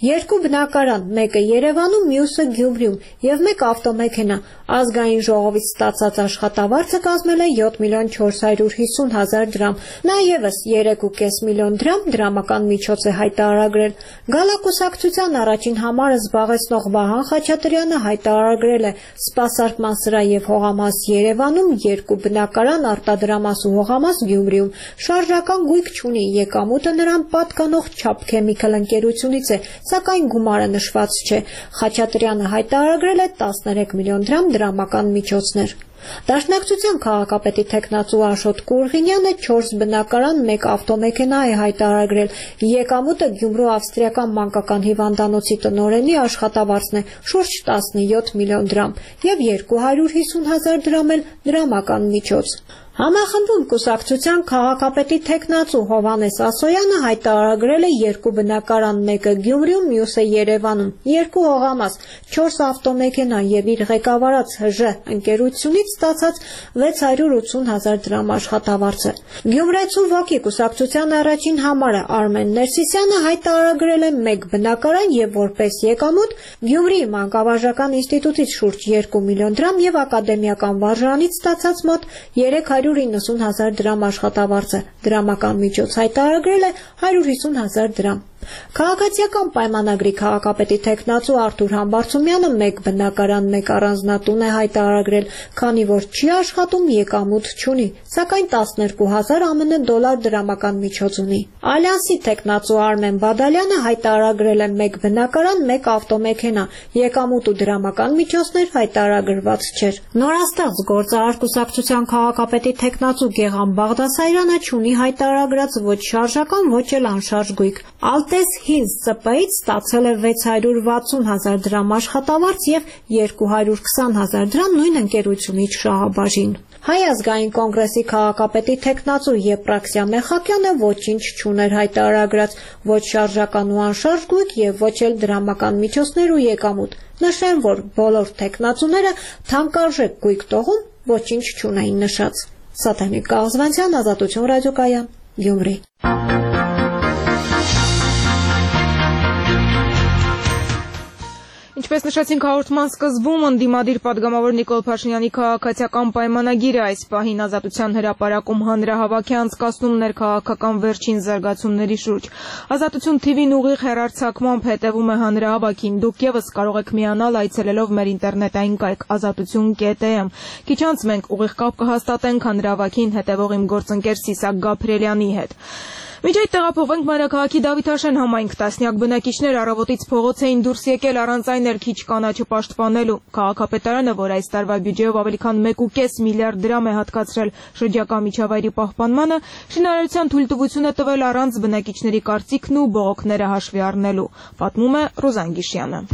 Երկու բնակարան, մեկը Երևանում, մյուսը Գյումրիում եւ մեկ ավտոմեքենա։ Ազգային ժողովից ստացած աշխատավարձը կազմել է յոթ միլիոն չորս հարյուր հիսուն հազար դրամ։ Նա եւս երեք ու կես միլիոն դրամ դրամական միջոց է հայտարարել։ Գալակուսակցության առաջին համարը զբաղեցնող Վահան Խաչատրյանը հայտարարել է սպասարկման սրահ եւ հողամաս Երևանում, երկու բնակարան, արտադրամաս ու հողամաս Գյումրիում։ Շարժական գույք չունի, եկամուտը նրան պատկանող Չափ Քեմիկալ ընկերությունից է, սակայն գումարը նշված չէ։ Խաչատրյանը հայտարարել է տասներեք միլիոն դրամ դրամական միջոցներ։ Դաշնակցության քաղաքապետի տեխնացու Աշոտ Կուրղինյանը չորս բնակարան, մեկ ավտոմեքենա է հայտարարել։ Եկամուտը Գյումրու ավստրիական մանկական հիվանդանոցի տնօրենի աշխատավարձն է շուրջ տասնյոթ միլիոն դրամ եւ երկու հարյուր հիսուն հազար դրամ էլ դրամական միջոց։ Համախմբում կուսակցության քաղաքապետի տեխնացու Հովհաննես Ասոյանը հայտարարել է երկու բնակարան, մեկը Գյումրիում, մյուսը Երևանում, երկու հողամաս, չորս ավտոմեքենա եւ իր ղեկավարած ՀԺ ընկերությունից ստացած վեց հարյուր ութսուն հազար դրամ աշխատավարձը։ Գյումրեցու ոգի կուսակցության առաջին համարը Արմեն Ներսիսյանը հայտարարել է մեկ բնակարան եւ որպես եկամուտ Գյումրիի մանկավարժական ինստիտուտից շուրջ երկու միլիոն դրամ եւ ակադեմիական վարժարանից ստացած մոտ երեք հարյուր իննսուն հազար դրամ աշխատավարձը, դրամական միջոց հայտարարել է հարյուր հիսուն հազար դրամ։ Քաղաքացիական պայմանագրի քաղաքապետի տեխնացու Արթուր Համբարձումյանը մեկ բնակարան, մեկ առանձնատուն է հայտարարել, քանի որ չի աշխատում, եկամուտ չունի, սակայն տասներկու հազար ԱՄՆ դոլար դրամական միջոց ունի։ Ալյանսի տեխնացու Արմեն Բադալյանը հայտարարել է մեկ բնակարան, մեկ ավտոմեքենա, եկամուտ ու դրամական միջոցներ հայտարարված չէր։ Նորաստեղծ գործարար կուսակցության քաղաքապետի տեխնացու Գեգամ Բաղդասարյանը չունի հայտարարած ոչ շարժական, ոչ էլ անշարժ գույք։ Ալտես հինգ ՑՊ-ից ստացել է վեց հարյուր վաթսուն հազար դրամ աշխատավարձ եւ երկու հարյուր քսան հազար դրամ նույն ընկերությունից շահաբաժին։ Հայ ազգային կոնգրեսի քաղաքապետի տեխնացու Եփրաքսիա Մեխակյանը ոչինչ չուներ հայտարարած, ոչ շարժական ու անշարժ գույք եւ ոչ էլ դրամական միջոցներ ու եկամուտ։ Նշեմ, որ բոլոր տեխնացուները թանկարժեք գույք տողում ոչինչ չունեին նշած։ Սաթանիկ Կաղզվանցյան, Ազատություն ռադիոկայան, Գյումրի։ Ինչպես նշեցինք հաղորդման սկզբում, ընդդիմադիր պատգամավոր Նիկոլ Փաշինյանի քաղաքացիական պայմանագիրը այս պահին Ազատության հրապարակում հանրահավաք է անցկացնում ներքաղաքական վերջին զարգացումների շուրջ։ Ազատություն Թ V-ն ուղիղ հեռարձակմամբ հետևում է հանրահավաքին։ Դուք ևս կարող եք միանալ այցելելով մեր ինտերնետային կայք ազատություն կետ է էմ։ Քիչ անց մենք ուղիղ կապ կհաստատենք հանրահավաքին հետևող իմ գործընկեր Սիսակ Գաբրելյանի հետ։ Մինչ այդ տեղափոխվենք մայրաքաղաքի Դավիթաշեն համայնք, տասնյակ բնակիչներ առավոտից փողոց էին դուրս եկել առանց այն ներքիչ կանաչը պաշտպանելու։ Քաղաքապետարանը, որ այս տարվա բյուջեով ավելի քան մեկ ու կես միլիարդ դրամ է հատկացրել շրջակա միջավայրի պահպանմանը, շինարարության թույլտվություն է տվել առանց բնակիչների կարծիքն ու բողոքները հաշվի առնելու, պատմում է Ռոզան Գիշյանը։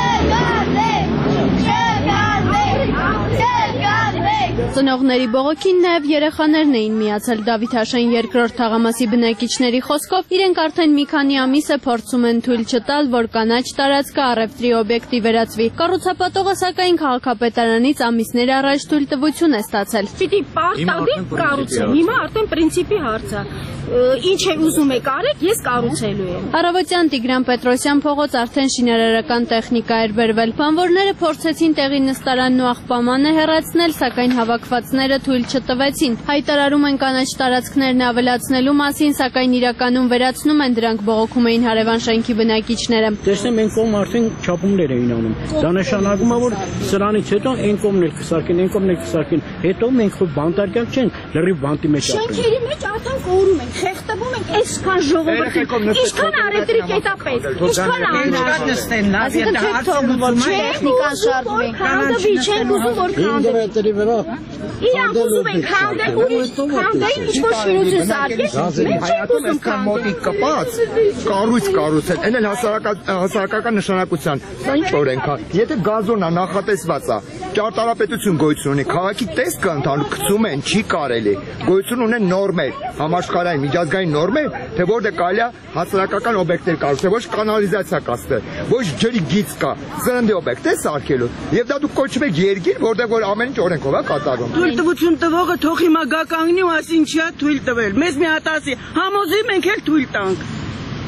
Ծնողների բողոքին նաև երեխաներն էին միացել Դավիթաշեն երկրորդ թաղամասի բնակիչների խոսքով, իրենք արդեն մի քանի ամիս է փորձում են թույլ չտալ, որ կանաչ տարածքը առևտրի օբյեկտի վերածվի։ Կառուցապատողը սակայն քաղաքապետարանից ամիսներ առաջ թույլտվություն է ստացել։ Պիտի պարտադիր կառուցել։ Հիմա արդեն պրինցիպի հարց է։ Ինչ է ուզում եք արեք, ես կառուցելու եմ։ Առավոտյան Տիգրան Պետրոսյան փողոց արդեն շինարարական տեխնիկա էր բերվել։ Բանվորները փորձեցին տեղի նստարանն ու աղբամանը հեռացնել, սակայն հավաքվածները թույլ չտվեցին։ Հայտարարում են կանաչ տարածքներն ավելացնելու մասին, սակայն իրականում վերացնում են դրանք, բողոքում էին հարևան շենքի բնակիչները։ Տեսնեմ, այն կողմ արդեն չափումներ էին անում։ Դա նշանակում է, որ սրանից հետո այն կողմն էլ կսարքեն, այն կողմն էլ կսարքեն։ Հետո մենք բանտարկյալ չենք, լրիվ բանտի մեջ ապրենք։ Շենքերի մեջ արդեն կորում ենք, խեղդվում ենք, այսքան ժողովրդի, ինչքան առևտրի կետապետ, ինչքան անհրաժեշտ նստեն, լավ, եթե հարցում չէ, տեխնիկան շարժվում են, քանդվի չեն ուզում, որ քանդվի։ Իրանք ուզում են քանդել, ուրիշ քանդեին ինչ-որ շինություն սարքել, մենք չենք ուզում քանդել։ Կպած կառույց կառուցել, այն էլ հասարակական նշանակության, սա ինչ օրենք է, եթե գազոնն է նախատեսված է, ճարտարապետություն գոյություն ունի, քաղաքի տեսքը ընդհանուր գցում են, չի կարելի, գոյություն ունեն նորմեր, համաշխարհային միջազգային նորմեր, թե որտեղ կարելի է հասարակական օբյեկտներ կառուցել, ոչ կանալիզացիա կառուցել, ոչ ջրի գիծ կա, սննդի օբյեկտ է սարքելու, եւ դա դուք կոչում եք երկիր, որտեղ որ ամեն ինչ օրենքով է կատարվում։ Թույլտվություն տվողը թող հիմա գա կանգնի ու ասի ինչի է թույլ տվել։ Մեզ մի հատ ասի, համոզի մենք էլ թույլ տանք։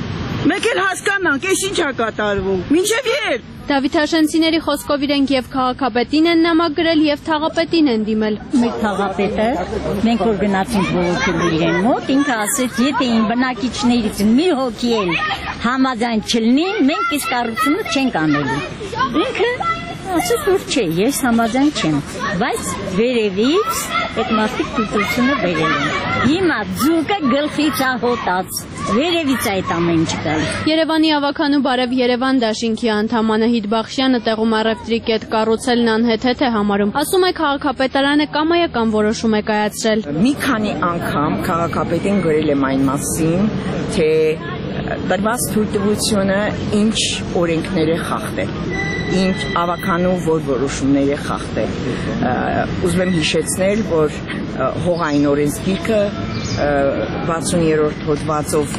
Մեկ էլ հասկանանք, էս ինչ է կատարվում։ Մինչև երբ։ Դավիթաշենցիների խոսքով իրենք եւ քաղաքապետին են նամակ գրել եւ թաղապետին են դիմել։ Մեր թաղապետը մենք որ գնացինք բողոքելու իրեն մոտ, ինքը ասեց, եթե ին բնակիչներից մի հոգի էլ համաձայն չլինի, մենք այս կառույցը չենք անելու։ Ինքը ասեց, որ չէ, ես համաձայն չեմ, բայց վերևից այդ մարդիկ դիտությունը վերել են։ Հիմա ձուկը գլխից ահոտած, վերևից այդ ամեն ինչ գալիս։ Երևանի ավականու Բարև Երևան դաշինքի անդամ Անահիտ Բախշյանը տեղում առևտրի կետ կառուցելն անհեթեթ է համարում։ Ասում է քաղաքապետարանը կամայական որոշում է կայացրել։ Մի քանի անգամ քաղաքապետին գրել եմ այն մասին, թե տրված թույլտվությունը ինչ օրենքներ է խախտել, ինչ ավականու որ որոշումներ է խախտել։ Ուզում եմ հիշեցնել, որ հողային օրենսգիրքը վաթսուներորդ հոդվածով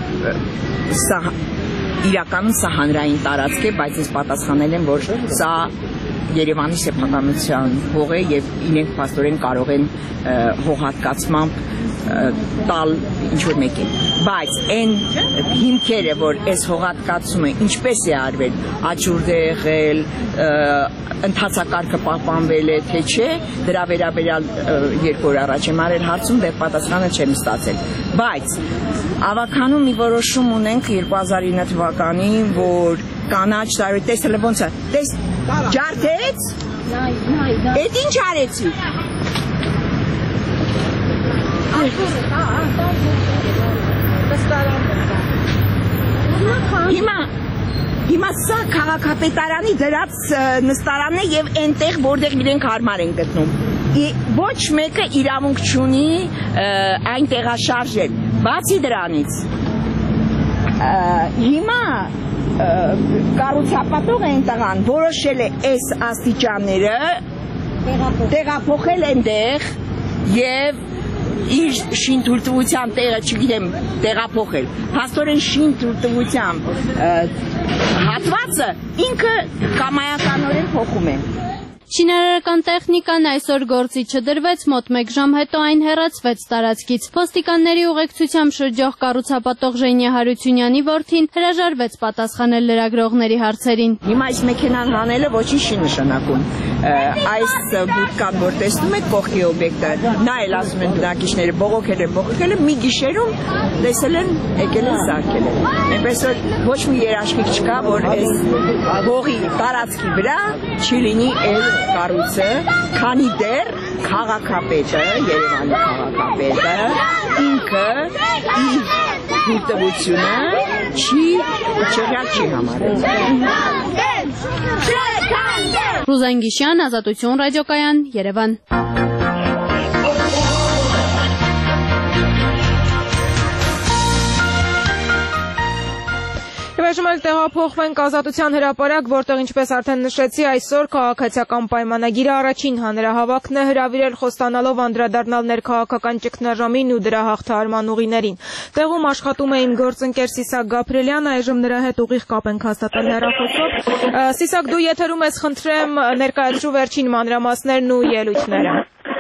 իրականում սա հանրային տարածք է, բայց ես պատասխանել եմ, որ սա Երևանի սեփականության հող է եւ իրենք փաստորեն կարող են հողհատկացմամբ տալ ինչ-որ մեկին, բայց այն հիմքերը, որ այս հողատկացումը ինչպես է արվել, աճուրդ է եղել, ընթացակարգը պահպանվել է, թե չէ, դրա վերաբերյալ երկու օր առաջ եմ արել հարցում, դեռ պատասխանը չեմ ստացել, բայց ավականու մի որոշում ունենք երկու հազար ինը թվականին, որ կանաչ տարի, տեսել ոնց է, տես, ջարդեց, էդ ինչ արեցի, Հիմա հիմա սա քաղաքապետարանի դրած նստարանն է եւ այնտեղ որտեղ իրենք հարմար են գտնում։ Ոչ մեկը իրավունք չունի այն տեղաշարժել։ Բացի դրանից հիմա կառուցապատող այն տղան որոշել է այս աստիճանները տեղափոխել այնտեղ եւ իր շինթույլտվության տեղը, չգիտեմ, տեղափոխել, փաստորեն շինթույլտվության հատվածը ինքը կամայականորեն փոխում է։ Շինարարական տեխնիկան այսօր գործի չդրվեց, մոտ մեկ ժամ հետո այն հեռացվեց տարածքից։ Ոստիկանների ուղեկցությամբ շրջող կառուցապատող Ժենյա Հարությունյանի որդին հրաժարվեց պատասխանել լրագրողների հարցերին։ Հիմա այս մեքենան հանելը ոչինչ չի նշանակում։ Այս բուտկան, որ տեսնում եք կողքի օբյեկտը, նա էլ ասում են բնակիչները բողոքել են, բողոքել են, մի գիշերում տեսել են, եկել են սարքել են։ Այնպես որ ոչ մի երաշխիք չկա, որ այս հողի տարածքի վրա չի լինի այս կառույցը, քանի դեռ քաղաքապետը, Երևանի քաղաքապետը ինքը իր դիտողությունը չի չեղյալ չի համարել։ Ռուզան Գիշյան, Ազատություն ռադիոկայան, Երևան։ Այժմ էլ տեղափոխվենք Ազատության հրապարակ, որտեղ ինչպես արդեն նշեցի, այսօր քաղաքացիական պայմանագիրը առաջին հանրահավաքն է հրավիրել խոստանալով անդրադառնալ ներքաղաքական ճգնաժամին ու դրա հաղթահարման ուղիներին։ Տեղում աշխատում է իմ գործընկեր Սիսակ Գաբրելյանը, այժմ նրա հետ ուղիղ կապ ենք հաստատել հեռախոսով։ Սիսակ, դու եթերում ես, խնդրեմ ներկայացրու վերջին մանրամասներն ու ելույթները։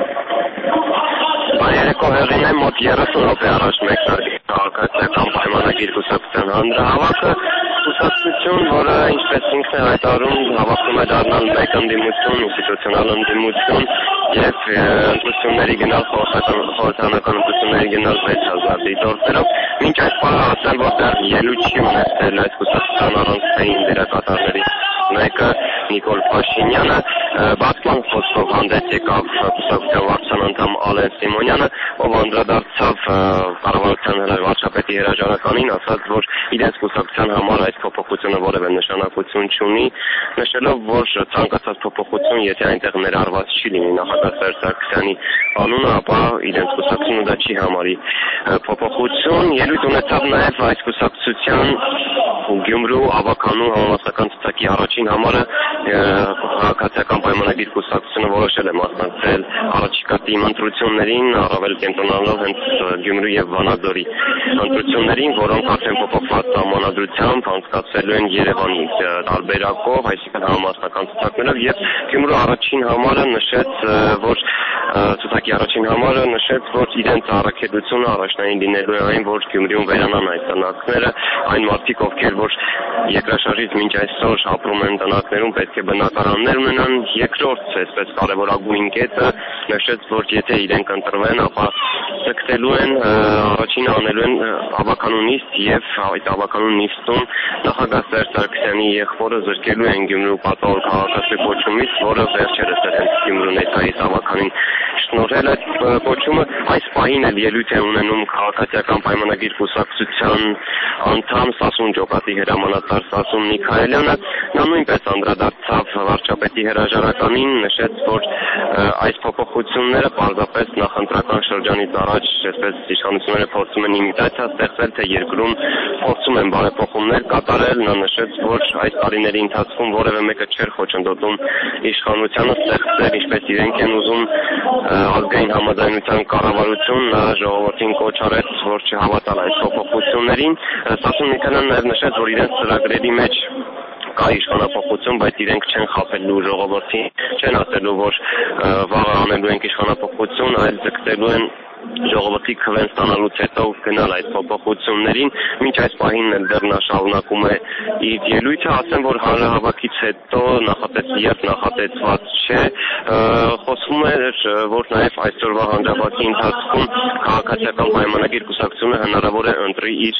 Երեկո հեղին է մոտ երեսուն րոպե առաջ մեկնարկել քաղաքացիական պայմանագիր կուսակցության հանրահավաքը, կուսակցություն, որը ինչպես ինքն է հայտարարում, հավակնում է դառնալ մեկ ընդդիմություն, ինստիտուցիոնալ ընդդիմություն եւ ընտրությունների գնալ խորհրդարանական ընտրությունների գնալ վեց հազար դիտորդերով, մինչ այս պահը ասել, որ դեռ ելույթ չի ունեցել այս կուսակցության առանցքային դերակատարների մեկը Նիկոլ Փաշինյանը, բացման խոսքով հանդես եկավ կուսակցության վարչության անդամ Ալեն Սիմոնյանը, ով անդրադարձավ կառավարության վարչապետի հրաժարականին, ասաց, որ իրենց կուսակցության համար այս փոփոխությունը որևէ նշանակություն չունի, նշելով, որ ցանկացած փոփոխություն, եթե այնտեղ ներառված չի լինի նախագահ Սերժ Սարգսյանի անունը, ապա իրենց կուսակցությունը դա չի համարի փոփոխություն։ Ելույթ ունեցավ նաև այս կուսակցության Գյումրու ավականու համամասնական ցուցակի առաջին համարը քաղաքացիական պայմանագիր կուսակցությունը որոշել է մասնակցել առաջիկա թիմ ընտրություններին, առավել կենտրոնանալով հենց Գյումրու եւ Վանաձորի ընտրություններին, որոնք արդեն փոփոխված սահմանադրությամբ անցկացվելու են Երևանի տարբերակով, այսինքն համամասնական ցուցակներով, եւ Գյումրու առաջին համարը նշեց, որ ցուցակի առաջին համարը նշեց, որ իրենց առաքելությունը առաջնային լինելու է այն, որ Գյումրիում վերանան այս տնակները, այն մարդիկ, ովքեր որ երկրաշարժից մինչ այսօր ապրում են տնակներում, պետք է բնակարաններ ունենան։ Երկրորդ, այսպես կարևորագույն կետը նշեց, որ եթե իրենք ընտրվեն, ապա ձգտելու են առաջին անելու են ավականու նիստ եւ այդ ավականու նիստում նախագահ Սերժ Սարգսյանի եղբորը զրկելու են Գյումրու պատահող քաղաքացի կոչումից, որը վերջերս էր Գյումրու ներկայիս ավականին շնորհել այդ կոչումը։ Այս պահին էլ ելույթ է ունենում քաղաքացիական պայմանագիր կուսակցության անդամ Սասուն Ջոկատի հրամանատար Սասուն Միքայելյանը։ Նա նույնպես անդրադարձավ վարչապետի հրաժարականին, նշեց, որ այս փոփոխությունները պարզապես նախընտրական շրջանից առաջ, այսպես իշխանությունները փորձում են իմիտացիա ստեղծել, թե երկրում փորձում են բարեփոխումներ կատարել։ Նա նշեց, որ այս տարիների ընթացքում որևէ մեկը չէր խոչընդոտում իշխանությանը ստեղծել, ինչպես իրենք են ուզում ազգային համաձայնության կառավարություն, նա ժողովրդին կոչ արեց, որ չհավատալ այս փոփոխություններին։ Սասուն Միքայելյանը նաև նշեց, որ իրենց ծրագրերի մեջ կա իշխանապողություն, բայց իրենք չեն խաբելու ժողովրդին, չեն ասելու, որ վաղը անելու ենք իշխանապողություն, այլ ձգտելու են ժողովրդի քվեն ստանալուց հետո գնալ այդ փոփոխություններին։ Մինչ այս պահին էլ դեռ նա շարունակում է իր ելույթը, ասեմ, որ հանրահավաքից հետո նախատես երբ նախատեսված չէ, խոսվում է, որ նաև այսօրվա հանրահավաքի ընթացքում քաղաքացիական պայմանագիր կուսակցությունը հնարավոր է ընտրի իր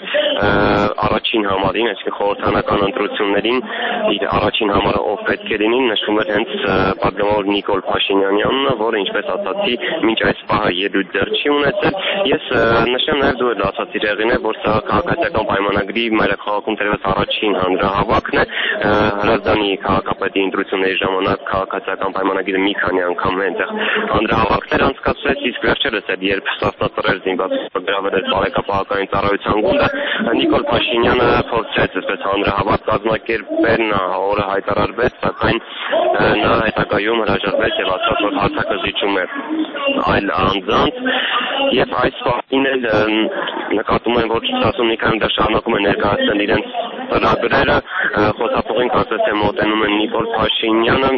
առաջին համարին, այսինքն խորհրդարանական ընտրություններին իր առաջին համարը ով պետք է լինի, նշվում էր հենց պատգամավոր Նիկոլ Փաշինյանյանն, որը ինչպես ասացի, մինչ այս պահը ելույթ դեռ չի ունեցել։ Ես նշեմ նաև դու էլ ասացիր եղին է, որ սա քաղաքացիական պայմանագրի մայրաքաղաքում տևած առաջին հանրահավաքն է։ Հրազդանի քաղաքապետի ընտրությունների ժամանակ քաղաքացիական պայմանագիրը մի քանի անգամ այնտեղ հանրահավաքներ անցկացրեց, իսկ վերջերս էլ երբ Սասնա ծռեր զինված գրավել էր բարեկապահական ծառայության գունդը, Նիկոլ Փաշինյանը փորձեց այսպես հանրահավաք կազմակերպել, նա օրը հայտարարվեց, սակայն նա հետագայում հրաժարվեց եւ ասաց, որ հարթակը զիջում է այլ անձանց։ Եվ այս պահին էլ նկատում են, որ Սասուն Միքայելյանը դա շարունակում է ներկայացնել իրենց ծրագրերը, խոսափողին կարծես թե մոտենում են Նիկոլ Փաշինյանը,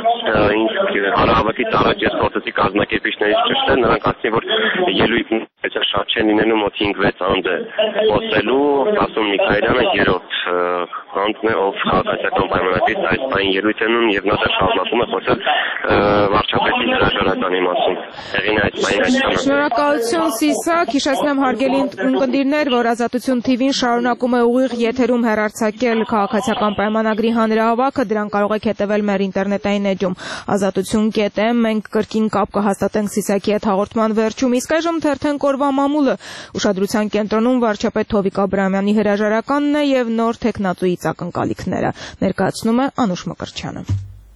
հանրահավաքից առաջ ես փորձեցի կազմակերպիչներից ճշտել, նրանք ասացին, որ ելույթն շատ չեն լինելու, մոտ հինգ-վեց անձ է խոսելու, Սասուն Միքայելյանը երրորդ անձն է, ով քաղաքացիական պայմանագրից այս պահին ելույթ է ունում եւ նա դա շարունակում է խոսել վարչապետի հրաժարականի մասին։ Եղին այս պահին այսքանը։ Շնորհակալություն Սիսակ, հիշեցնեմ հարգելի ունկնդիրներ, որ Ազատություն թիվին շարունակում է ուղիղ եթերում հեռարձակել քաղաքացիական պայմանագրի հանրահավաքը, դրան կարող եք հետևել մեր ինտերնետային էջում ազատություն կետ էմ, մենք կրկին կապ կհաստատենք Սիսակի հետ հաղորդման վերջում, իսկ այժմ թերթենք օրվա մամուլը։ Ուշադրության կենտրոնում վարչապետ Թովիկ Աբրահամյանի հրաժարականն է եւ նոր թեկնածուի ակնկալիքները, ներկայացնում է Անուշ Մկրտչյանը։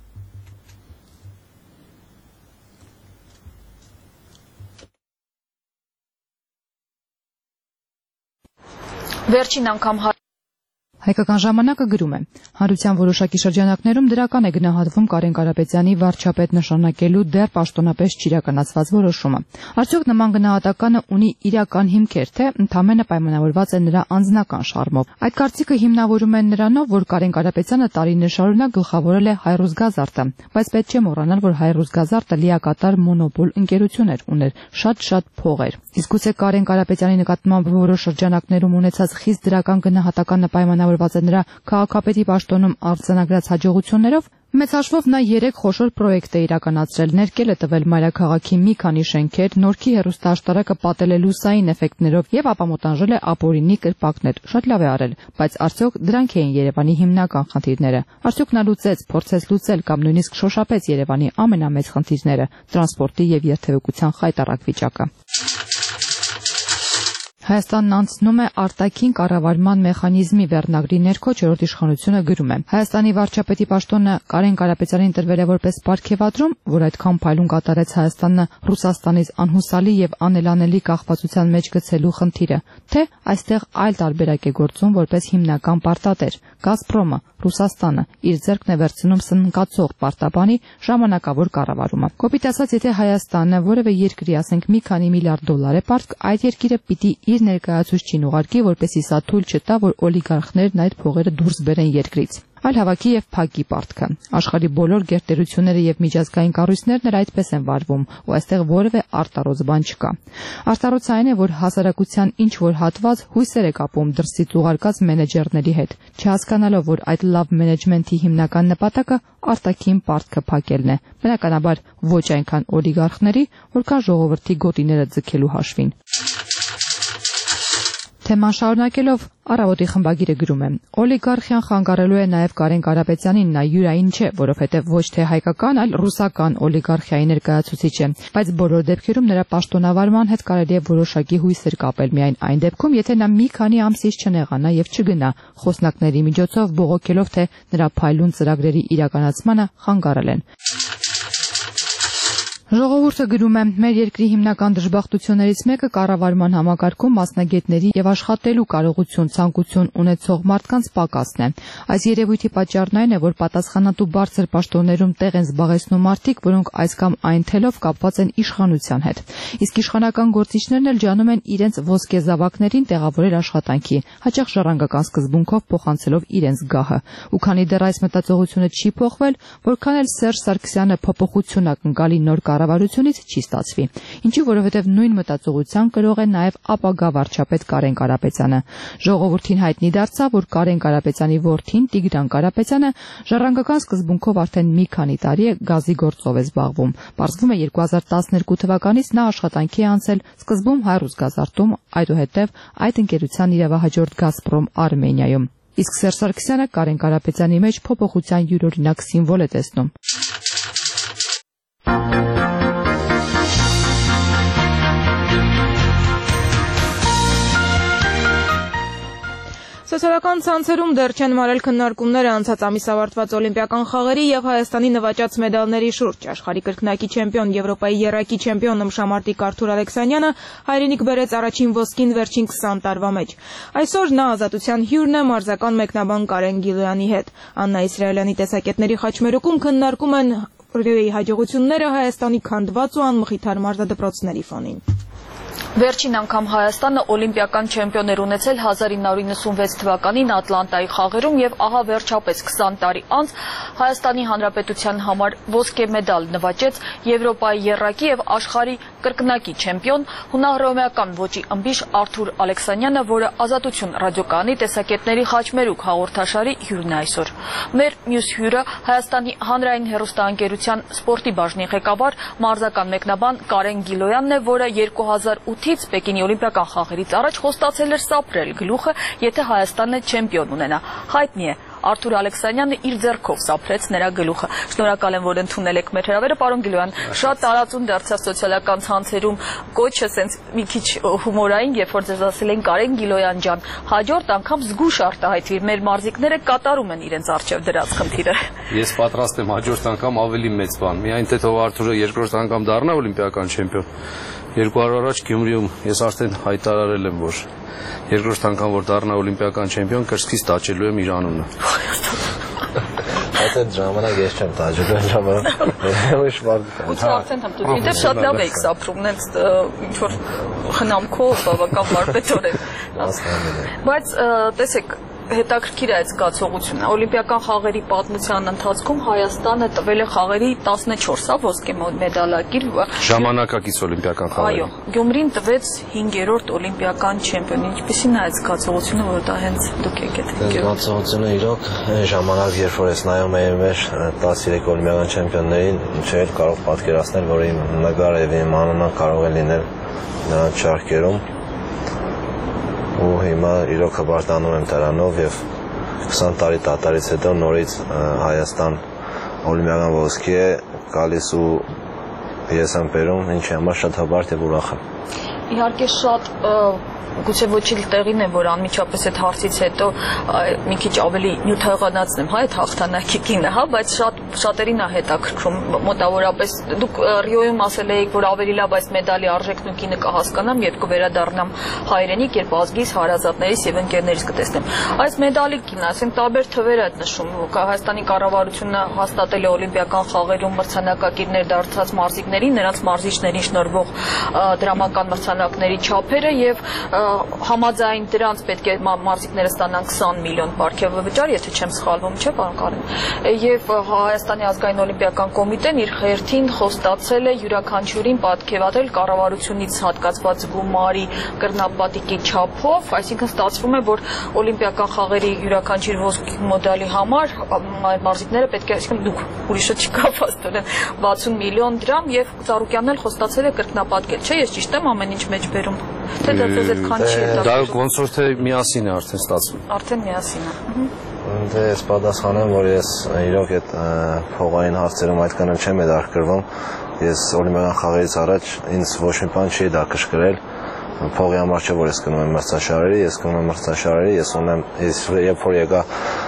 Վերջին անգամ Հայկական ժամանակը գրում է. Հանրության որոշակի շրջանակներում դրական է գնահատվում Կարեն Կարապետյանի վարչապետ նշանակելու դեռ պաշտոնապես չիրականացված որոշումը։ Արդյոք նման գնահատականը ունի իրական հիմքեր, թե ընդամենը պայմանավորված է նրա անձնական շարմով։ Այդ կարծիքը հիմնավորում են նրանով, որ Կարեն Կարապետյանը տարիներ շարունակ գլխավորել է Հայրուսգազարտը, բայց պետք չէ մոռանալ, որ Հայրուսգազարտը լիակատար մոնոպոլ ընկերություն էր, ուներ շատ-շատ փող էր։ Իսկ գուցե Կարեն Կարապետյանի նկատմամբ որոշ շրջանակներում ունեցած խիստ դրական գնահատականը պայմանավորված է նրա քաղաքապետի պաշտոնում արձանագրած հաջողություններով։ Մեծ հաշվով նա երեք խոշոր պրոյեկտ է իրականացրել, ներկել է տվել մայրաքաղաքի մի քանի շենքեր, Նորքի հեռուստաաշտարակը պատել է լուսային էֆեկտներով եւ ապամոտանժել է ապօրինի կրպակներ։ Շատ լավ է արել, բայց արդյոք դրանք էին Երևանի հիմնական խնդիրները։ Արդյոք նա լուծեց, փորձեց լուծել կամ նույնիսկ շոշափեց Երևանի ամենամեծ խնդիրները՝ տրանսպորտի եւ երթևեկության խայտառակ վիճակը։ Հայաստանն անցնում է արտաքին կառավարման մեխանիզմի վերնագրի ներքո չորրորդ իշխանությունը գրում է. Հայաստանի վարչապետի պաշտոնը Կարեն Կարապետյանին տրվել է որպես պարգևատրում, որ այդքան փայլուն կատարեց Հայաստանը Ռուսաստանից անհուսալի եւ անելանելի կախվածության մեջ գցելու խնդիրը, թե այստեղ այլ տարբերակ է գործում որպես հիմնական պարտադեր։ Գազպրոմը, Ռուսաստանը իր ձեռքն է վերցնում սնկացող պարտաբանի ժամանակավոր կառավարումը։ Կոպիտ ասած, եթե Հայաստանը որևէ երկրի, ասենք, մի քանի միլիարդ դոլար է պարտք, այդ երկիրը պիտի իր ներկայացուցչին ուղարկի, որպեսզի սա թույլ չտա, որ օլիգարխներն այդ փողերը դուրս բերեն երկրից։ Այլ հավաքի եւ փակի պարտքը։ Աշխարհի բոլոր գերտերությունները եւ միջազգային կառույցներն էլ այդպես են վարվում, ու այստեղ որևէ արտարոց բան չկա։ Արտարոցը այն է, որ հասարակության ինչ որ հատված հույսեր է կապում դրսից ուղարկած մենեջերների հետ, չհասկանալով, որ այդ լավ մենեջմենթի հիմնական նպատակը արտաքին պարտքը փակելն է, բնականաբար ոչ այնքան օլիգարխների, որքան ժողովրդի գոտիները ձգելու հաշվին։ Թեման շարունակելով Առավոտի խմբագիրը գրում է. Օլիգարխիան խանգարելու է նաև Կարեն Կարապետյանին, նա յուրային չէ, որովհետև ոչ թե հայկական, այլ ռուսական օլիգարխիայի ներկայացուցիչ է, բայց բոլոր դեպքերում նրա պաշտոնավարման հետ կարելի է որոշակի հույսեր կապել միայն այն դեպքում, եթե նա մի քանի ամսից չնեղանա եւ չգնա խոսնակների միջոցով բողոքելով, թե նրա փայլուն ծրագրերի իրականացմանը խանգարել են։ Ժողովուրդը գրում է. մեր երկրի հիմնական դժբախտություններից մեկը կառավարման համակարգում մասնագետների եւ աշխատելու կարողություն, ցանկություն ունեցող մարդկանց պակասն է։ Այս երևույթի պատճառն այն է, որ պատասխանատու բարձր պաշտոններում տեղ են զբաղեցնում մարդիկ, որոնք այս կամ այն թելով կապված են իշխանության հետ։ Իսկ իշխանական գործիչներն էլ ջանում են իրենց ոսկե զավակներին տեղավորել աշխատանքի, հաճախ ժառանգական սկզբունքով փոխանցելով իրենց գահը։ Ու քանի դեռ այս մտածողությունը չի փոխվել, որքան էլ Սերժ Սարգսյանը փոփոխություն ակնկալի նոր կառավարությունից չի ստացվի, ինչի որովհետև նույն մտածողության կրող է նաև ապագա վարչապետ Կարեն Կարապետյանը։ Ժողովրդին հայտնի դարձավ, որ Կարեն Կարապետյանի որդին Տիգրան Կարապետյանը ժառանգական սկզբունքով արդեն մի քանի տարի է գազի գործով է զբաղվում։ Պարզվում է երկու հազար տասներկու թվականից նա աշխատանքի է անցել սկզբում Հայրուսգազարտում, այդուհետև այդ ընկերության իրավահաջորդ Գազպրոմ Արմենիայում։ Իսկ Սերժ Սարգսյանը Կարեն Կարապետյանի մեջ փոփոխության յուրօրինակ սիմվոլ է տեսնում։ Սոցիալական ցանցերում դեռ չեն մարել քննարկումները անցած ամիս ավարտված օլիմպիական խաղերի եւ Հայաստանի նվաճած մեդալների շուրջ։ Աշխարհի կրկնակի չեմպիոն, Եվրոպայի եռակի չեմպիոն ըմբշամարտիկ Արթուր Ալեքսանյանը հայրենիք բերեց առաջին ոսկին վերջին քսան տարվա մեջ։ Այսօր նա ազատության հյուրն է մարզական մեկնաբան Կարեն Գիլոյանի հետ։ Աննա Իսրայելյանի տեսակետների խաչմերուկում քննարկում են Ռիոյի հաջողությունները Հայաստանի քանդված ու անմխիթար մարզադպրոցների ֆոնին։ Վերջին անգամ Հայաստանը օլիմպիական չեմպիոն էր ունեցել հազար ինը հարյուր նվեցնվեց թվականին Ատլանտայի խաղերում եւ ահա վերջապես քսան տարի անց Հայաստանի Հանրապետության համար ոսկե մեդալ նվաճեց Եվրոպայի եռակի եւ աշխարհի կրկնակի չեմպիոն հունահռոմեական ոճի ըմբիշ Արթուր Ալեքսանյանը, որը Ազատություն ռադիոկայանի տեսակետների խաչմերուկ հաղորդաշարի հյուրն է այսօր։ Մեր մյուս հյուրը Հայաստանի հանրային հեռուստաընկերության սպորտի բաժնի ղեկավար մարզական մեկնաբան Կարեն Գիլոյանն է, որը երկու հազար ութից Պեկինի օլիմպիական խաղերից առաջ խոստացել էր սափրել գլուխը, եթե Հայաստանը չեմպիոն ունենա։ Հայտնի է, Արթուր Ալեքսանյանը իր ձեռքով սափրեց նրա գլուխը։ Շնորհակալ եմ, որ ընդունել եք մեր հրավերը, պարոն Գիլոյան։ Շատ տարածուն դարձավ սոցիալական ցանցերում կոչը սենց մի քիչ հումորային, երբ որ ձեզ ասել են Կարեն Գիլոյան ջան, հաջորդ անգամ զգուշ արտահայտվի, մեր մարզիկները կատարում են իրենց առջև դրած խնդիրը։ Ես պատրաստ եմ հաջորդ անգամ ավելի մեծ բան։ Միայն թե թող Արթուրը երկրորդ անգամ դառնա օլիմպիական չեմպիոն։ Երկու օր առաջ Գյումրիում ես արդեն հայտարարել եմ, որ երկրորդ անգամ որ դառնա օլիմպիական չեմպիոն, կրծքից տաճելու եմ իր անունը։ Այդ ժամանակ ես չեմ տաճելու ժամանակ։ Ուրիշ մարդ։ Ու արդեն հմտուց։ Դե շատ լավ եք սափրում, նենց ինչ որ խնամքով բավական վարպետորեն։ Բայց տեսեք, հետաքրքիր է այդ զգացողությունը։ Օլիմպիական խաղերի պատմության ընթացքում Հայաստանը տվել է խաղերի տասնչորս ոսկե մեդալակիր։ Ժամանակակից օլիմպիական խաղերի։ Այո, Գյումրին տվեց հինգերորդ օլիմպիական չեմպիոն։ Ինչպիսին է այդ զգացողությունը, որ դա հենց դուք եք եք։ Զգացողությունը իրոք ժամանակ, երբ որ ես նայում էի մեր տասներեք օլիմպիական չեմպիոններին, չէր կարող պատկերացնել, որ իմ նկարը եւ իմ անունը կարող է լինել նրանց շարքերում։ Ու հիմա իրոք հպարտանում եմ դրանով եւ քսան տարի դատարից հետո նորից Հայաստան օլիմպիական ոսկի է գալիս ու ես եմ բերում, ինչի համար շատ հպարտ եւ ուրախ եմ։ Իհարկե շատ գուցե ոչ էլ տեղին է, որ անմիջապես այդ հարցից հետո մի քիչ ավելի նյութականացնեմ, հա, այդ հաղթանակի կինը, հա, բայց շատ շատերին է հետաքրքրում, մոտավորապես դուք Ռիոյում ասել եք, որ ավելի լավ այս մեդալի արժեքն ու կինը կհասկանամ, երբ կվերադառնամ հայրենիք, երբ ազգիս, հարազատներիս եւ ընկերներիս կտեսնեմ։ Այս մեդալի կինը, ասենք տարբեր թվեր է նշում, Հայաստանի կառավարությունը հաստատել է օլիմպիական խաղերում մրցանակակիրներ դարձած մարզիկներին, նրանց մարզիչներին շնորհվող դրամական շրջանակների չափերը եւ համաձայն դրանց պետք է մարզիկները ստանան քսան միլիոն պարգևավճար, եթե չեմ սխալվում, չէ՞ պարոն Կարեն։ Եվ Հայաստանի ազգային օլիմպիական կոմիտեն իր հերթին խոստացել է յուրաքանչյուրին պատկերացնել կառավարությունից հատկացված գումարի կրնապատիկի չափով, այսինքն ստացվում է, որ օլիմպիական խաղերի յուրաքանչյուր ոսկի մեդալի համար մարզիկները պետք է, այսինքն դուք ուրիշը չկա վաստորեն վաթսուն միլիոն դրամ եւ Ծառուկյանն էլ խոստացել է կրկնապատկել, չէ՞, ես ճիշտ եմ ամեն ինչ մեջ բերում։ Թե դա այդքան չի։ Դա ոնց որ թե միասին է արդեն ստացվում։ Արդեն միասին է։ Դե ես պատասխանեմ, որ ես իրոք այդ փողային հարցերում այդքան չեմ դարքրվում։ Ես օլիմպիական խաղերից առաջ ինձ ոչ մի բան չի դարքշկրել։ Փողի համար չէ, որ ես գնում եմ մրցաշարերի, ես գնում եմ մրցաշարերի, ես ունեմ, ես երբ որ եկա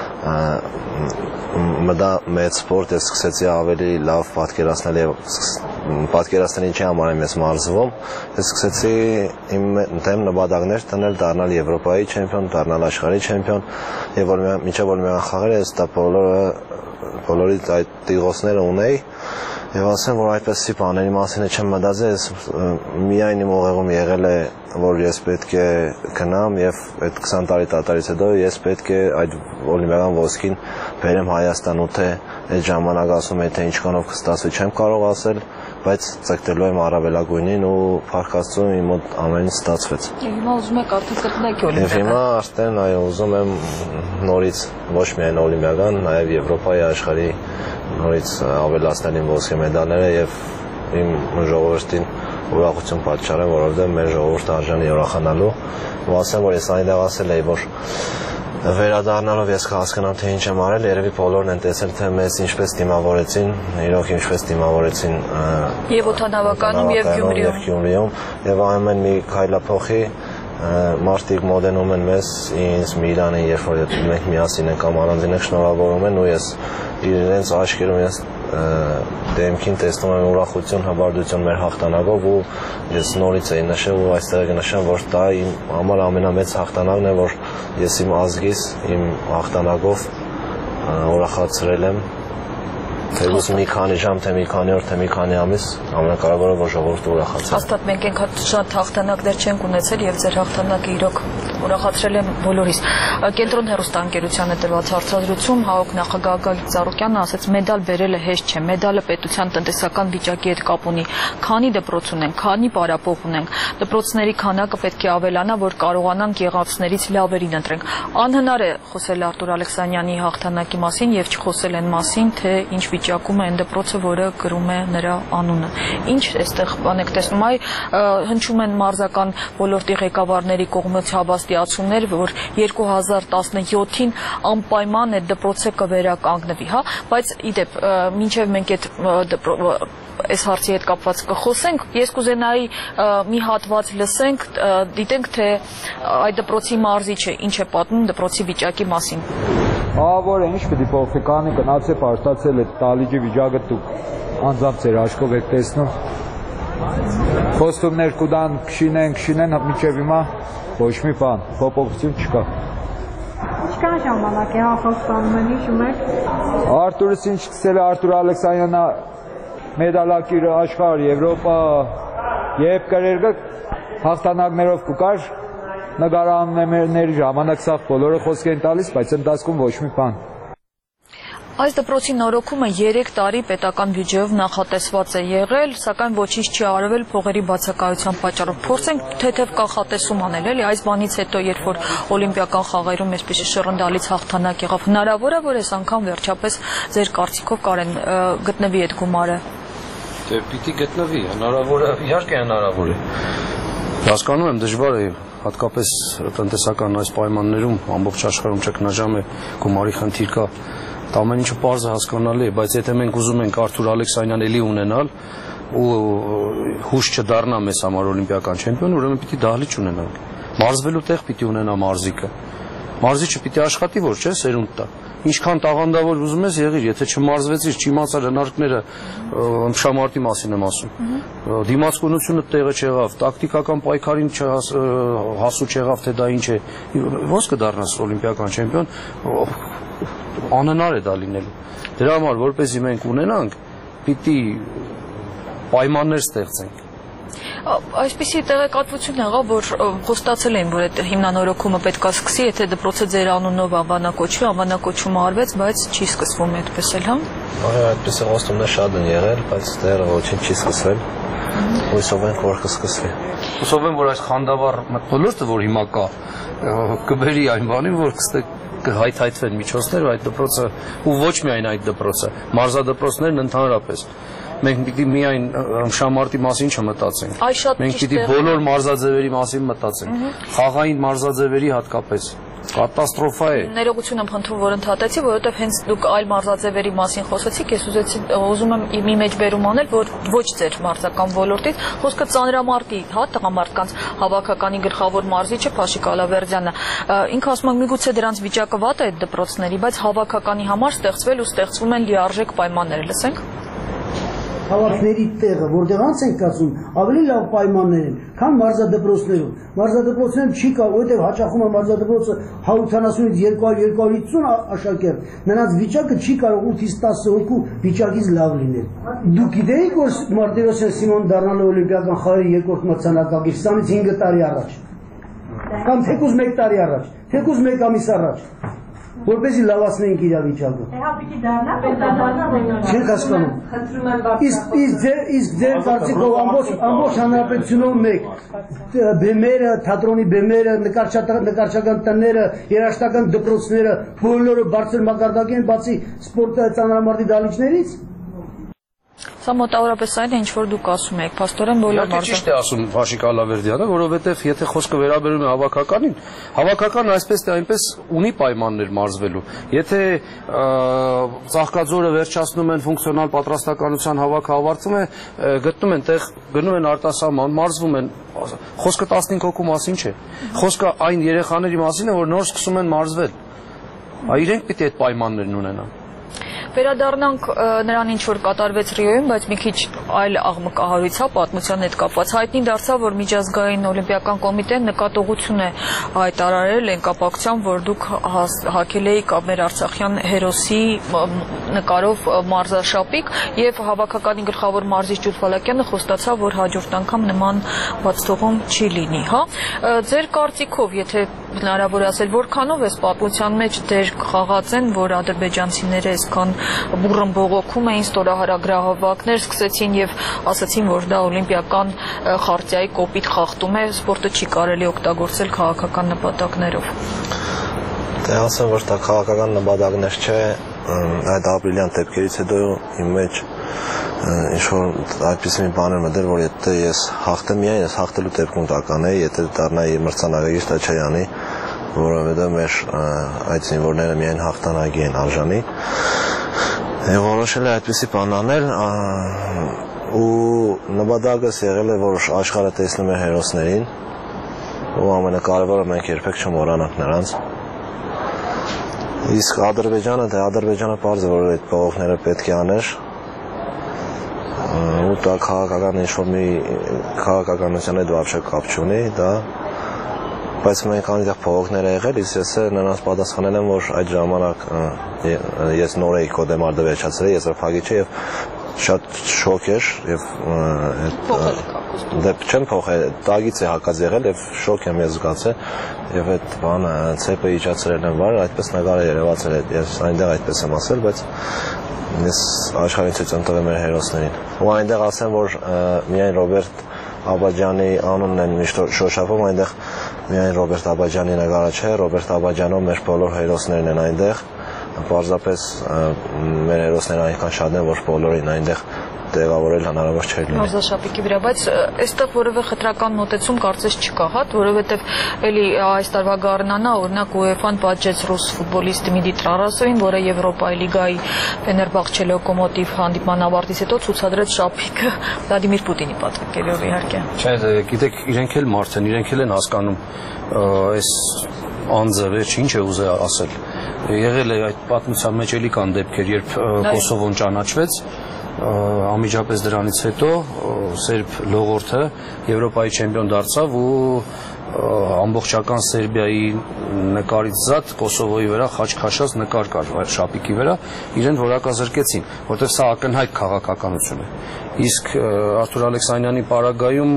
մտա մեծ սպորտ, ես սկսեցի ավելի լավ պատկերացնել եւ պատկերացնել ինչի համար եմ ես մարզվում, ես սկսեցի իմ դեմ նպատակներ տնել դառնալ Եվրոպայի չեմպիոն, դառնալ աշխարհի չեմպիոն եւ որ մինչեւ օլիմպիական խաղերը ես դա բոլորը բոլորի այդ տիղոսները ունեի եւ ասեմ, որ այդպեսի բաների մասին չեմ մտածել, ես միայն իմ ուղեղում եղել է, որ ես պետք է գնամ եւ այդ քսան տարի տատարից հետո ես պետք է այդ օլիմպիական ոսկին բերեմ Հայաստան ու թե այդ ժամանակ ասում եմ, թե ինչքանով կստացվի չեմ կարող ասել, բայց ցկտելու եմ առավելագույնին ու փառք Աստծո իմ մոտ ամեն ինչ ստացվեց։ Հիմա ուզում եք արդեն կրկնակի օլիմպիական։ Եվ հիմա արդեն այո, ուզում եմ նորից ոչ միայն օլիմպիական, նաեւ Եվրոպայի աշխարհի նորից ավելացնել իմ ոսկե մեդալները եւ իմ ժողովրդին ուրախություն պատճառել, որովհետեւ մեր ժողովուրդը արժանի ուրախանալու ու ասեմ, որ ես այնտեղ ասել էի, որ վերադառնալով ես կհասկանամ, թե ինչ եմ արել, երևի բոլորն են տեսել, թե մեզ ինչպես դիմավորեցին, իրոք ինչպես դիմավորեցին եւ օդանավականում եւ Գյումրիում եւ ամեն մի քայլափոխի մարդիկ մոդենում են մեզ, ինձ Միլանին, երբ որ մենք միասին ենք կամ առանձին ենք շնորհավորում են ու ես իրենց աչքերում ես դեմքին տեսնում եմ ուրախություն, հպարտություն մեր հաղթանակով ու ես նորից էի նշել ու այստեղ կնշեմ, որ դա իմ համար ամենամեծ հաղթանակն է, որ ես իմ ազգիս, իմ հաղթանակով ուրախացրել եմ թե մի քանի ժամ, թե մի քանի օր, թե մի քանի ամիս, ամենակարևորը որ ժողովուրդը ուրախացել։ Հաստատ մենք ենք շատ հաղթանակներ չենք ունեցել եւ ձեր հաղթանակը իրոք ուրախացրել է բոլորիս։ Կենտրոն հեռուստաընկերությանը տված հարցազրույցում ՀԱՕԿ նախագահ Գագիկ Ծառուկյանը ասաց, մեդալ բերելը հեշտ չէ, մեդալը պետության տնտեսական վիճակի հետ կապ ունի։ Քանի դպրոց ունենք, քանի պարապող ունենք, դպրոցների քանակը պետք է ավելանա, որ կարողանանք եղածներից լավերին ընտրենք։ Անհնար է խոսել Արտուր Ալեքսանյանի հաղթանակի մասին եւ չխոսել այն մասին, թե ինչ վիճակում է այն դպրոցը, որը կրում է նրա անունը։ Ինչ այստեղ բան եք տեսնում, այ հնչում են մարզական ոլորտի ղեկավարների կողմից հավաստիացումներ, որ երկու հազար տասնյոթին անպայման այդ դպրոցը կվերականգնվի, հա, բայց իդեպ մինչև մենք այդ այս հարցի հետ կապված կխոսենք, ես կուզենայի մի հատված լսենք, դիտենք, թե այդ դպրոցի մարզիչը ինչ է պատմում դպրոցի վիճակի մասին։ Ահավոր է, ինչ պիտի փոխվի, կանի գնացե պարտացել այդ տալիջի վիճակը դուք անձամբ ձեր աչքով եք տեսնում։ Խոստումներ կուտան, կշինեն, կշինեն, մինչև հիմա ոչ մի բան, փոփոխություն չկա։ Ինչքան ժամանակ է հաղթանում են հիշում եք։ Արտուրս ինչ սկսել է Արտուր Ալեքսանյանը մեդալակիր աշխարհ, Եվրոպա, երբ կրերգը հաղթանակներով կուկար, նկարանների ժամանակ սաղ բոլորը խոսք են տալիս, բայց ընթացքում ոչ մի բան։ Այս դպրոցի նորոգումը երեք տարի պետական բյուջեով նախատեսված է եղել, սակայն ոչինչ չի արվել փողերի բացակայության պատճառով։ Փորձենք թեթև կանխատեսում անել, էլի այս բանից հետո, երբ որ օլիմպիական խաղերում այսպես շռնդալից հաղթանակ եղավ, հնարավոր է, որ այս անգամ վերջապես ձեր կարծիքով Կարեն գտնվի այդ գումարը։ Դե պիտի գտնվի, հնարավոր է, իհարկե հնարավոր է։ Հասկանում եմ, դժվար է, հատկապես տնտեսական այս պայմաններում ամբողջ աշխարհում ճգնաժամ է, գումարի խնդիր կա։ Դա ամեն ինչը պարզը հասկանալի է, բայց եթե մենք ուզում ենք Արտուր Ալեքսանյան էլի ունենալ ու հուշ չդառնա մեզ համար օլիմպիական չեմպիոն, ուրեմն պիտի դահլիճ ունենանք։ Մարզվելու տեղ պիտի ունենա մարզիկը։ Մարզիչը պիտի աշխատի, որ չէ, սերունդ տա։ Ինչքան տաղանդավոր ուզում ես եղիր, եթե չմարզվեցիր, չիմացար հնարքները, ըմբշամարտի մասին եմ ասում։ Դիմացկունությունը տեղը չեղավ, տակտիկական պայքարին հասու չեղավ, թե դա ինչ է։ Ոնց կդառնաս օլիմպիական չեմպիոն, անհնար է դա լինելու։ Դրա համար, որպեսզի մենք ունենանք, պիտի պայմաններ ստեղծենք։ Այսպիսի տեղեկատվություն եղավ, որ խոստացել էին, որ այդ հիմնանորոգումը պետք է սկսի, եթե դպրոցը ձեր անունով անվանակոչվի, անվանակոչումը արվեց, բայց չի սկսվում այդպես էլ, հա։ Այո, այդպես խոստումներ շատ են եղել, բայց դեռ ոչինչ չի սկսվել։ Հույսով ենք, որ կսկսվի։ Հուսով եմ, որ այս խանդավառ մթնոլորտը, որ հիմա կա, կբերի այն բանին, որ կհայթայթվեն միջոցներ այդ դպրոցը, ու ոչ միայն այդ դպրոցը, մարզադպրոցներն ընդհանրապես։ Մենք պիտի միայն շամարտի մասին չմտածենք։ Մենք պիտի բոլոր մարզաձևերի մասին մտածենք։ Խաղային մարզաձևերի հատկապես կատաստրոֆա է։ Ներողություն եմ խնդրում, որ ընդհատեցի, որովհետև հենց դուք այլ մարզաձևերի մասին խոսեցիք, ես ուզեցի ուզում եմ մի մեջբերում անել, որ ոչ ձեր մարզական ոլորտից, խոսքը ծանրամարտի, հա, տղամարդկանց հավաքականի գլխավոր մարզիչը Փաշիկ Ալավերդյանը։ Ինքը ասում է, միգուցե դրանց վիճակը վատ է այդ դպրոցների, բայց հավաքականի համար ստեղծվել ու ստեղծվում են լիարժեք պայմաններ, լսենք։ Հավաքների տեղը, որտեղ անց են կացում, ավելի լավ պայմաններ են, քան մարզադպրոցներում։ Մարզադպրոցներում չի կա, որտեղ հաճախում է մարզադպրոցը հարյուրից երկու հարյուր հինգ աշակերտ, նրանց վիճակը չի կարող ութից տասը հոգու վիճակից լավ լինել։ Դուք գիտեիք, որ Մարտիրոսյան Սիմոն դառնալ է օլիմպիական խաղերի երկրորդ մրցանակակիր քսանից հինգ տարի առաջ, կամ թեկուզ մեկ տարի առաջ, թեկուզ մեկ ամիս առաջ, որպեսզի լավացնենք իր վիճակը։ Հա պիտի դառնա, պետք է Չեք հասկանում։ Իսկ իսկ ձեր կարծիքով ամբողջ ամբողջ հանրապետությունում մեկ բեմերը, թատրոնի բեմերը, նկարչական տները, երաժշտական դպրոցները բոլորը բարձր մակարդակի են, բացի սպորտ ծանրամարտի դահլիճներից։ Սա մոտավորապես այն է, ինչ որ դուք ասում եք, փաստորեն բոլոր մարզը։ Ճիշտ է ասում Փաշիկ Ալավերդյանը, որովհետև եթե խոսքը վերաբերում է հավաքականին, հավաքականը այսպես թե այնպես ունի պայմաններ մարզվելու։ Եթե Ծաղկաձորը վերջացնում են ֆունկցիոնալ պատրաստականության հավաքը ավարտվում է, գտնում են տեղ, գնում են արտասահման, մարզվում են։ Խոսքը տասնհինգ հոգու մասին չէ։ Խոսքը այն երեխաների մասին է, որ նոր սկսում են մարզվել։ Իրենք պիտի այդ պայմաններն ունենան։ Վերադառնանք նրան, ինչ որ կատարվեց Ռիոյում, բայց մի քիչ այլ աղմկահարույց, պատմության հետ կապված հայտնի դարձավ, որ միջազգային օլիմպիական կոմիտեն նկատողություն է հայտարարել այն կապակցությամբ, որ դուք հագել էիք մեր արցախյան հերոսի նկարով մարզաշապիկ, եւ հավաքականի գլխավոր մարզիչ Ջութ Ֆալակյանը խոստացավ, որ հաջորդ անգամ նման բացթողում չի լինի, հա։ Ձեր կարծիքով, եթե հնարավոր է ասել, որքանով է պատմության մեջ դեր խաղաց են, որ ադրբեջանցիները այսքան բուրըն բողոքում էին, ստորահարագրահավաքներ սկսեցին եւ ասացին, որ դա օլիմպիական խարտիայի կոպիտ խախտում է, սպորտը չի կարելի օգտագործել քաղաքական նպատակներով։ Դե ասեմ, որ դա քաղաքական նպատակներ չէ, այդ ապրիլյան դեպքերից հետո իմ մեջ ինչ որ այդպես մի բան էր մտել, որ եթե ես հաղթեմ, միայն ես հաղթելու դեպքում դա կանեի, եթե դառնայի մրցանակակիր, դա չի անի, որովհետեւ մեր այդ զինվորները միայն հաղթանակի են արժանի։ Եվ որոշել է այդպիսի բան անել, ու նպատակս եղել է, որ աշխարհը տեսնում է հերոսներին, ու ամենակարևորը մենք երբեք չմոռանանք նրանց։ Իսկ Ադրբեջանը, դե Ադրբեջանը պարզ է, որ այդ բողոքները պետք է աներ, ու դա քաղաքական ինչ-որ մի քաղաքականության հետ вообще կապ չունի, դա, բայց մենք այնտեղ փողոքներ ա եղել, իսկ ես նրանց պատասխանել եմ, որ այդ ժամանակ ես նոր էի կոդեմարդը վերջացրել, ես փակիչ էի եւ շատ շոկ էր եւ դե չեմ փոխել, տագից է հակած եղել եւ շոկ եմ ես զգացել եւ այդ բանը ցեպը իջացրել եմ վար, այդպես նկարը երևացել է, ես այնտեղ այդպես եմ ասել, բայց ես աշխարհին ցույց եմ տվել մեր հերոսներին։ Ու այնտեղ ասեմ, որ միայն Ռոբերտ Աբաջյանի անունն են միշտ շոշափում, այնտեղ միայն Ռոբերտ Աբաջյանի նկարը չէ, Ռոբերտ Աբաջյանով մեր բոլոր հերոսներն են այնտեղ, պարզապես մեր հերոսները այնքան շատ են, որ բոլորին այնտեղ տեղավորել հնարավոր չէր լինի։ Մարզաշապիկի վրա, բայց այստեղ որևէ խտրական մոտեցում կարծես չկա, հա, որովհետև էլի այս տարվա գարնանա, օրինակ ՈՒԵՖԱ-ն պատժեց ռուս ֆուտբոլիստ Դմիտրի Տարասովին, որը Եվրոպայի լիգայի Ֆեներբախչե Լոկոմոտիվ հանդիպման ավարտից հետո ցուցադրեց շապիկը Վլադիմիր Պուտինի պատվիրքերով, իհարկե։ Չէ, գիտեք, իրենք էլ մարդ են, իրենք էլ են հասկանում այս անձը վերջ ինչ է ուզել ասել։ Եղել է այդ պատմության մեջ էլի կան դեպքեր, երբ Կոսովոն ճանաչվեց, Անմիջապես դրանից հետո սերբ լողորդը Եվրոպայի չեմպիոն դարձավ ու ամբողջական Սերբիայի նկարից զատ Կոսովոյի վրա խաչ քաշած նկար կար շապիկի վրա, իրեն որակազրկեցին, որտեղ սա ակնհայտ քաղաքականություն է։ Իսկ Արթուր Ալեքսանյանի պարագայում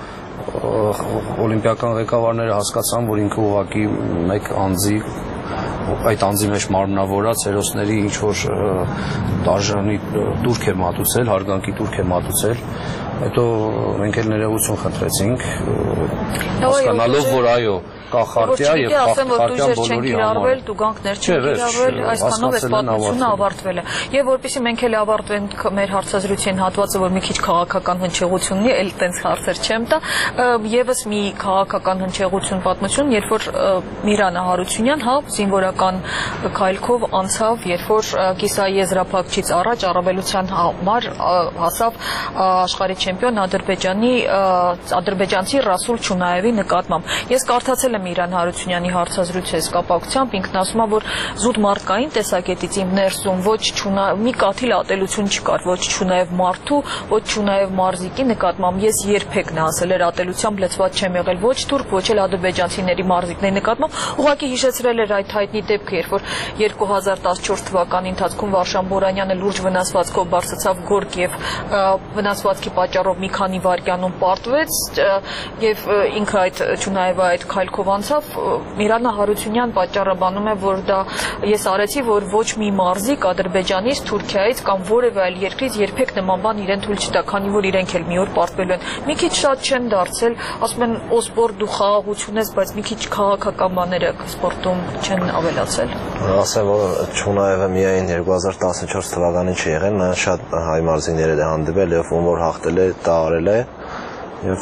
օլիմպիական ղեկավարները հասկացան, որ ինքը ուղղակի մեկ անձի այդ անձի մեջ մարմնավորած հերոսների ինչ որ դաժանի տուրք է մատուցել, հարգանքի տուրք է մատուցել, հետո մենք էլ ներողություն խնդրեցինք, հասկանալով, որ այո, կա խարտիա եւ խարտիան բոլորի համար։ Դու գանքներ չեն կիրառել, այսքանով այս պատմությունը ավարտվել է։ Եվ որպեսզի մենք էլ ավարտվենք մեր հարցազրույցին հատվածը, որ մի քիչ քաղաքական հնչեղություն ունի, էլ տենց հարցեր չեմ տա, եւս մի քաղաքական հնչեղություն պատմություն, երբ որ Միրան Հարությունյան, հա, զինվորական քայլքով անցավ, երբ որ կիսայի եզրափակչից առաջ առավելության համար հասավ աշխարհի չեմպիոն Ադրբեջանի ադրբեջանցի Ռասուլ Չունայևի նկատմամբ։ Ես կարդացել եմ Միրան Հարությունյանի հարցազրույցը այս կապակցությամբ, ինքն ասում է, որ զուտ մարդկային տեսակետից իմ ներսում ոչ մի կաթիլ ատելություն չկար, ոչ Չունայև մարդու, ոչ Չունայև մարզիկի նկատմամբ։ Ես երբեք նա ասել էր ատելությամբ լեցված չեմ եղել ոչ թուրք, ոչ էլ ադրբեջանցիների մարզիկների նկատմամբ, ուղղակի հիշեցրել էր այդ հայտնի դեպքը, երբ որ երկու հազար տասնչորս թվականի ընթացքում Վարշան Բորանյանը լուրջ վնասվածքով բարձրացավ գորգ եւ վնասվածքի պատճառով մի քանի վայրկյանում պարտվեց եւ ինքը այդ Չունայևը այդ քայլքով անցավ, Միրան Հարությունյան պատճառաբանում է, որ դա ես արեցի, որ ոչ մի մարզիկ Ադրբեջանից, Թուրքիայից կամ որևէ այլ երկրից երբեք նման բան իրեն թույլ չտա, քանի որ իրենք էլ մի օր պարտվելու են։ Մի քիչ շատ չեն դարձել, ասում են օսպոր դու խաղաղություն ես, բայց մի քիչ քաղաքական բաները սպորտում չեն ավելացել։ Ասեմ, որ Չունայևը միայն երկու հազար տասնչորս թվականին չի եղել, նա շատ հայ մարզիկներ է հանդիպել եւ ում որ հաղթել է, դա արել է եւ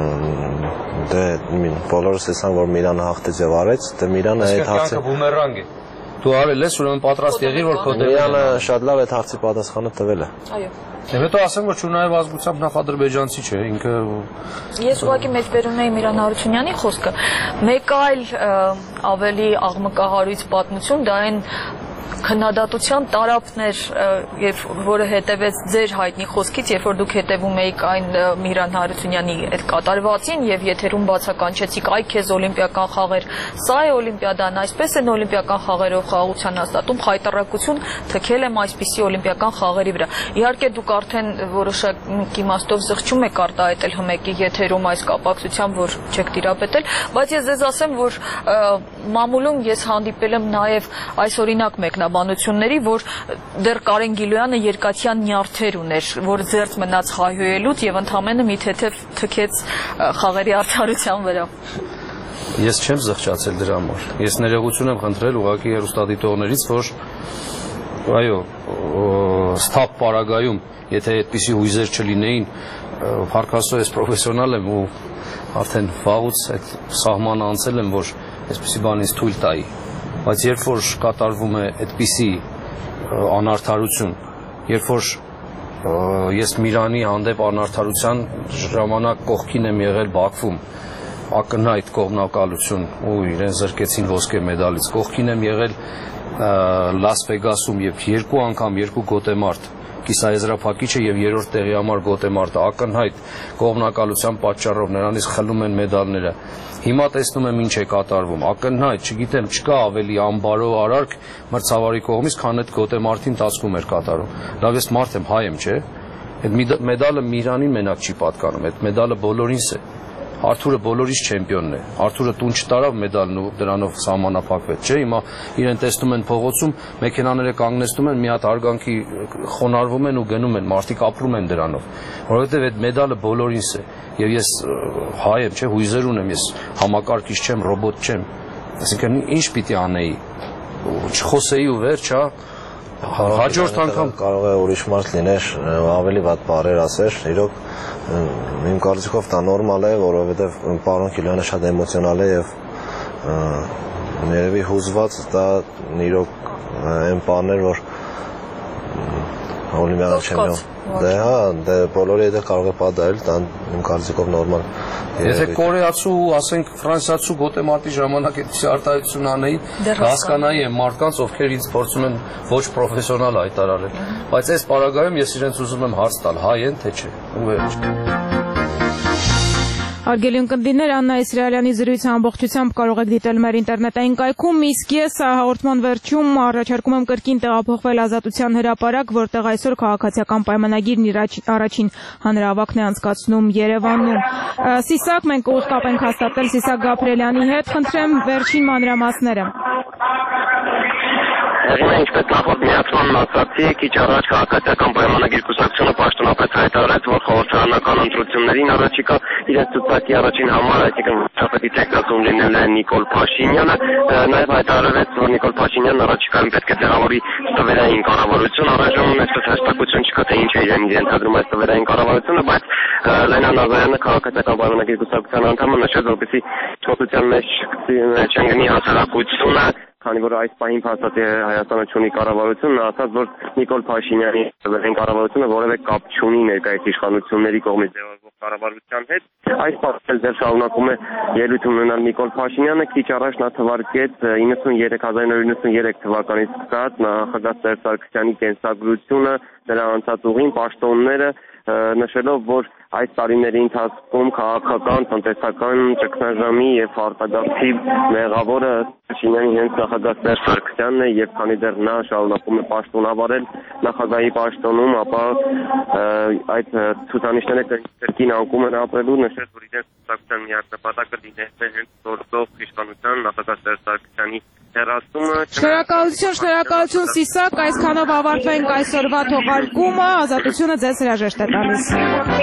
դե բոլորս տեսան, որ Միրանը հաղթեց եւ արեց, դե Միրանը այդ հարցը բումերանգ է։ Դու արել ես, ուրեմն պատրաստ եղիր, որ քո դեպքում Միրանը շատ լավ այդ հարցի պատասխանը տվել է։ Այո։ Եվ հետո ասեմ, որ Չունայև ազգությամբ նախ ադրբեջանցի չէ, ինքը Ես ուղղակի մեջբերում էի Միրան Հարությունյանի խոսքը։ Մեկ այլ ավելի աղմկահարույց պատմություն, դա այն քննադատության տարափներ, եւ որը հետևեց ձեր հայտնի խոսքից, երբ որ դուք հետևում եք այն Միրան Հարությունյանի այդ կատարվածին եւ եթերում բացականչեցիք այ քեզ օլիմպիական խաղեր, սա է օլիմպիադան, այսպես են օլիմպիական խաղերով խաղաղության հաստատում, խայտարակություն թքել եմ այսպիսի օլիմպիական խաղերի վրա։ Իհարկե դուք արդեն որոշակի իմաստով զղջում եք արտահայտել հմեկի եթերում այս կապակցությամբ, որ չեք տիրապետել, բայց ես ձեզ ասեմ, որ մամուլում ես հանդիպել եմ նաեւ այս օրինակ մեկնաբանությունների, որ դեռ Կարեն Գիլոյանը երկաթյան նյարդեր ուներ, որ ձերծ մնաց հայհոյելուց եւ ընդամենը մի թեթև թքեց խաղերի արդարության վրա։ Ես չեմ զղջացել դրա համար։ Ես ներողություն եմ խնդրել ուղղակի հեռուստադիտողներից, որ այո, ստապ պարագայում, եթե այդպիսի հույզեր չլինեին, փառքաստո ես պրոֆեսիոնալ եմ ու արդեն վաղուց այդ սահմանը անցել եմ, որ այսպիսի բան ինձ թույլ տայի։ Բայց երբ որ կատարվում է այդպիսի անարդարություն, երբ որ ես Միրանի հանդեպ անարդարության ժամանակ կողքին եմ եղել Բաքվում, ակնհայտ կողմնակալություն ու իրեն զրկեցին ոսկե մեդալից, կողքին եմ եղել Լաս Վեգասում եւ երկու անգամ երկու գոտեմարտ, կիսաեզրափակիչը եւ երրորդ տեղի համար գոտեմարտը ակնհայտ կողմնակալության պատճառով նրանից խլում են մեդալները։ Հիմա տեսնում եմ ինչ է կատարվում, ակնհայտ, չգիտեմ, չկա ավելի անբարո արարք մրցավարի կողմից, քան այդ գոտեմարտի ընթացքում էր կատարում։ Լավ, ես մարդ եմ, հայ եմ, չէ՞։ Այդ մեդալը Միրանին մենակ չի պատկանում, այդ մեդալը բոլորինս է։ Արթուրը բոլորից չեմպիոնն է։ Արթուրը տուն չտարավ մեդալն ու դրանով սահմանափակվեց, չէ՞։ Հիմա իրեն տեսնում են փողոցում, մեքենաները կանգնեցնում են, մի հատ արգանքի խոնարհվում են ու գնում են, մարդիկ ապրում են դրանով, որովհետև այդ մեդալը բոլորինս է։ Եվ ես հայ եմ, չէ՞, հույզեր ունեմ, ես համակարգիչ չեմ, ռոբոտ չեմ։ Այսինքն ինչ պիտի անեի։ Չխոսեի ու վերջ, հա։ Հաջորդ անգամ կարող է ուրիշ մարդ լիներ, ավելի վատ բառեր ասեր, իրոք իմ կարծիքով դա նորմալ է, որովհետև պարոն Գիլոյանը շատ էմոցիոնալ է եւ ներևի հուզված, դա իրոք այն բաներ, որ օլիմպիական չեմպիոն։ Դե հա, դե բոլորի հետ կարող է պատահել, դա իմ կարծիքով նորմալ Եթե կորեացու, ասենք ֆրանսիացու գոտեմարտի ժամանակ այդպիսի արտահայտություն անեի, հասկանայի եմ մարդկանց, ովքեր ինձ փորձում են ոչ պրոֆեսիոնալ հայտարարել, բայց այս պարագայում ես իրենց ուզում եմ հարց տալ, հայ են թե չէ։ Ու վերջ։ Հարգելի ունկնդիրներ, Աննա Իսրայելյանի զրույցը ամբողջությամբ կարող եք դիտել մեր ինտերնետային կայքում, իսկ ես հաղորդման վերջում առաջարկում եմ կրկին տեղափոխվել Ազատության հրապարակ, որտեղ այսօր քաղաքացիական պայմանագիրն իր առաջին հանրահավաքն է անցկացնում Երևանում։ Սիսակ, մենք ուղիղ կապ ենք հաստատել Սիսակ Գաբրելյանի հետ, խնդրեմ վերջին մանրամասները։ Հեղինը ինչպես նախորդ միացմանն ասացի, քիչ առաջ քաղաքացիական պայմանագիր կուսակցությունը պաշտոնապես հայտարարեց, որ խորհրդարանական ընտրություններին առաջիկա իրենց ցուցակի առաջին համար, այսինքն վարչապետի տեխնացում լինել է Նիկոլ Փաշինյանը, նաև հայտարարեց, որ Նիկոլ Փաշինյանն առաջիկայում պետք է տեղավորի ստվերային կառավարություն, առայժմ այսպես հստակություն չկա, թե ինչ է իրեն ենթադրում այս ստվերային կառավարությունը, բայց Լենա Նազարյանը քաղաքացիական պայմանագիր կուսակցության անդամը նշեց, որպեսզի չօգնության մեջ չընկնի հասարակությունը, քանի որ այս պահին փաստացի Հայաստանը չունի կառավարություն, նա ասաց, որ Նիկոլ Փաշինյանի ստվերային կառավարությունը որևէ կապ չունի ներկայիս իշխանությունների կողմից ձևավորվող կառավարության հետ։ Այս պահին դեռ շարունակում է ելույթ ունենալ Նիկոլ Փաշինյանը, քիչ առաջ նա թվարկեց իննսունյերեք հազար նորը իննսունյերեք թվականից սկսած նախագահ Սերժ Սարգսյանի կենսագրությունը, նրա անցած ուղին, պաշտոնները, նշելով, որ այս տարիների ընթացքում քաղաքական, տնտեսական ճգնաժամի եւ արտագաղթի մեղավորը Փաշինյանի հենց նախագահ Սերժ Սարգսյանն է, եւ քանի դեռ նա շարունակում է պաշտոնավարել նախագահի պաշտոնում, ապա այդ ցուցանիշները կրկին անկում են ապրելու, նշեց, որ իրենց ցուցակցության միակ նպատակը լինել է հենց գործող իշխանության նախագահ Սերժ Սարգսյանի հեռացումը։ Շնորհակալություն, շնորհակալություն Սիսակ, այսքանով ավարտվենք այսօրվա թողարկումը, Ազատությունը ձեզ հրաժեշտ է տալիս։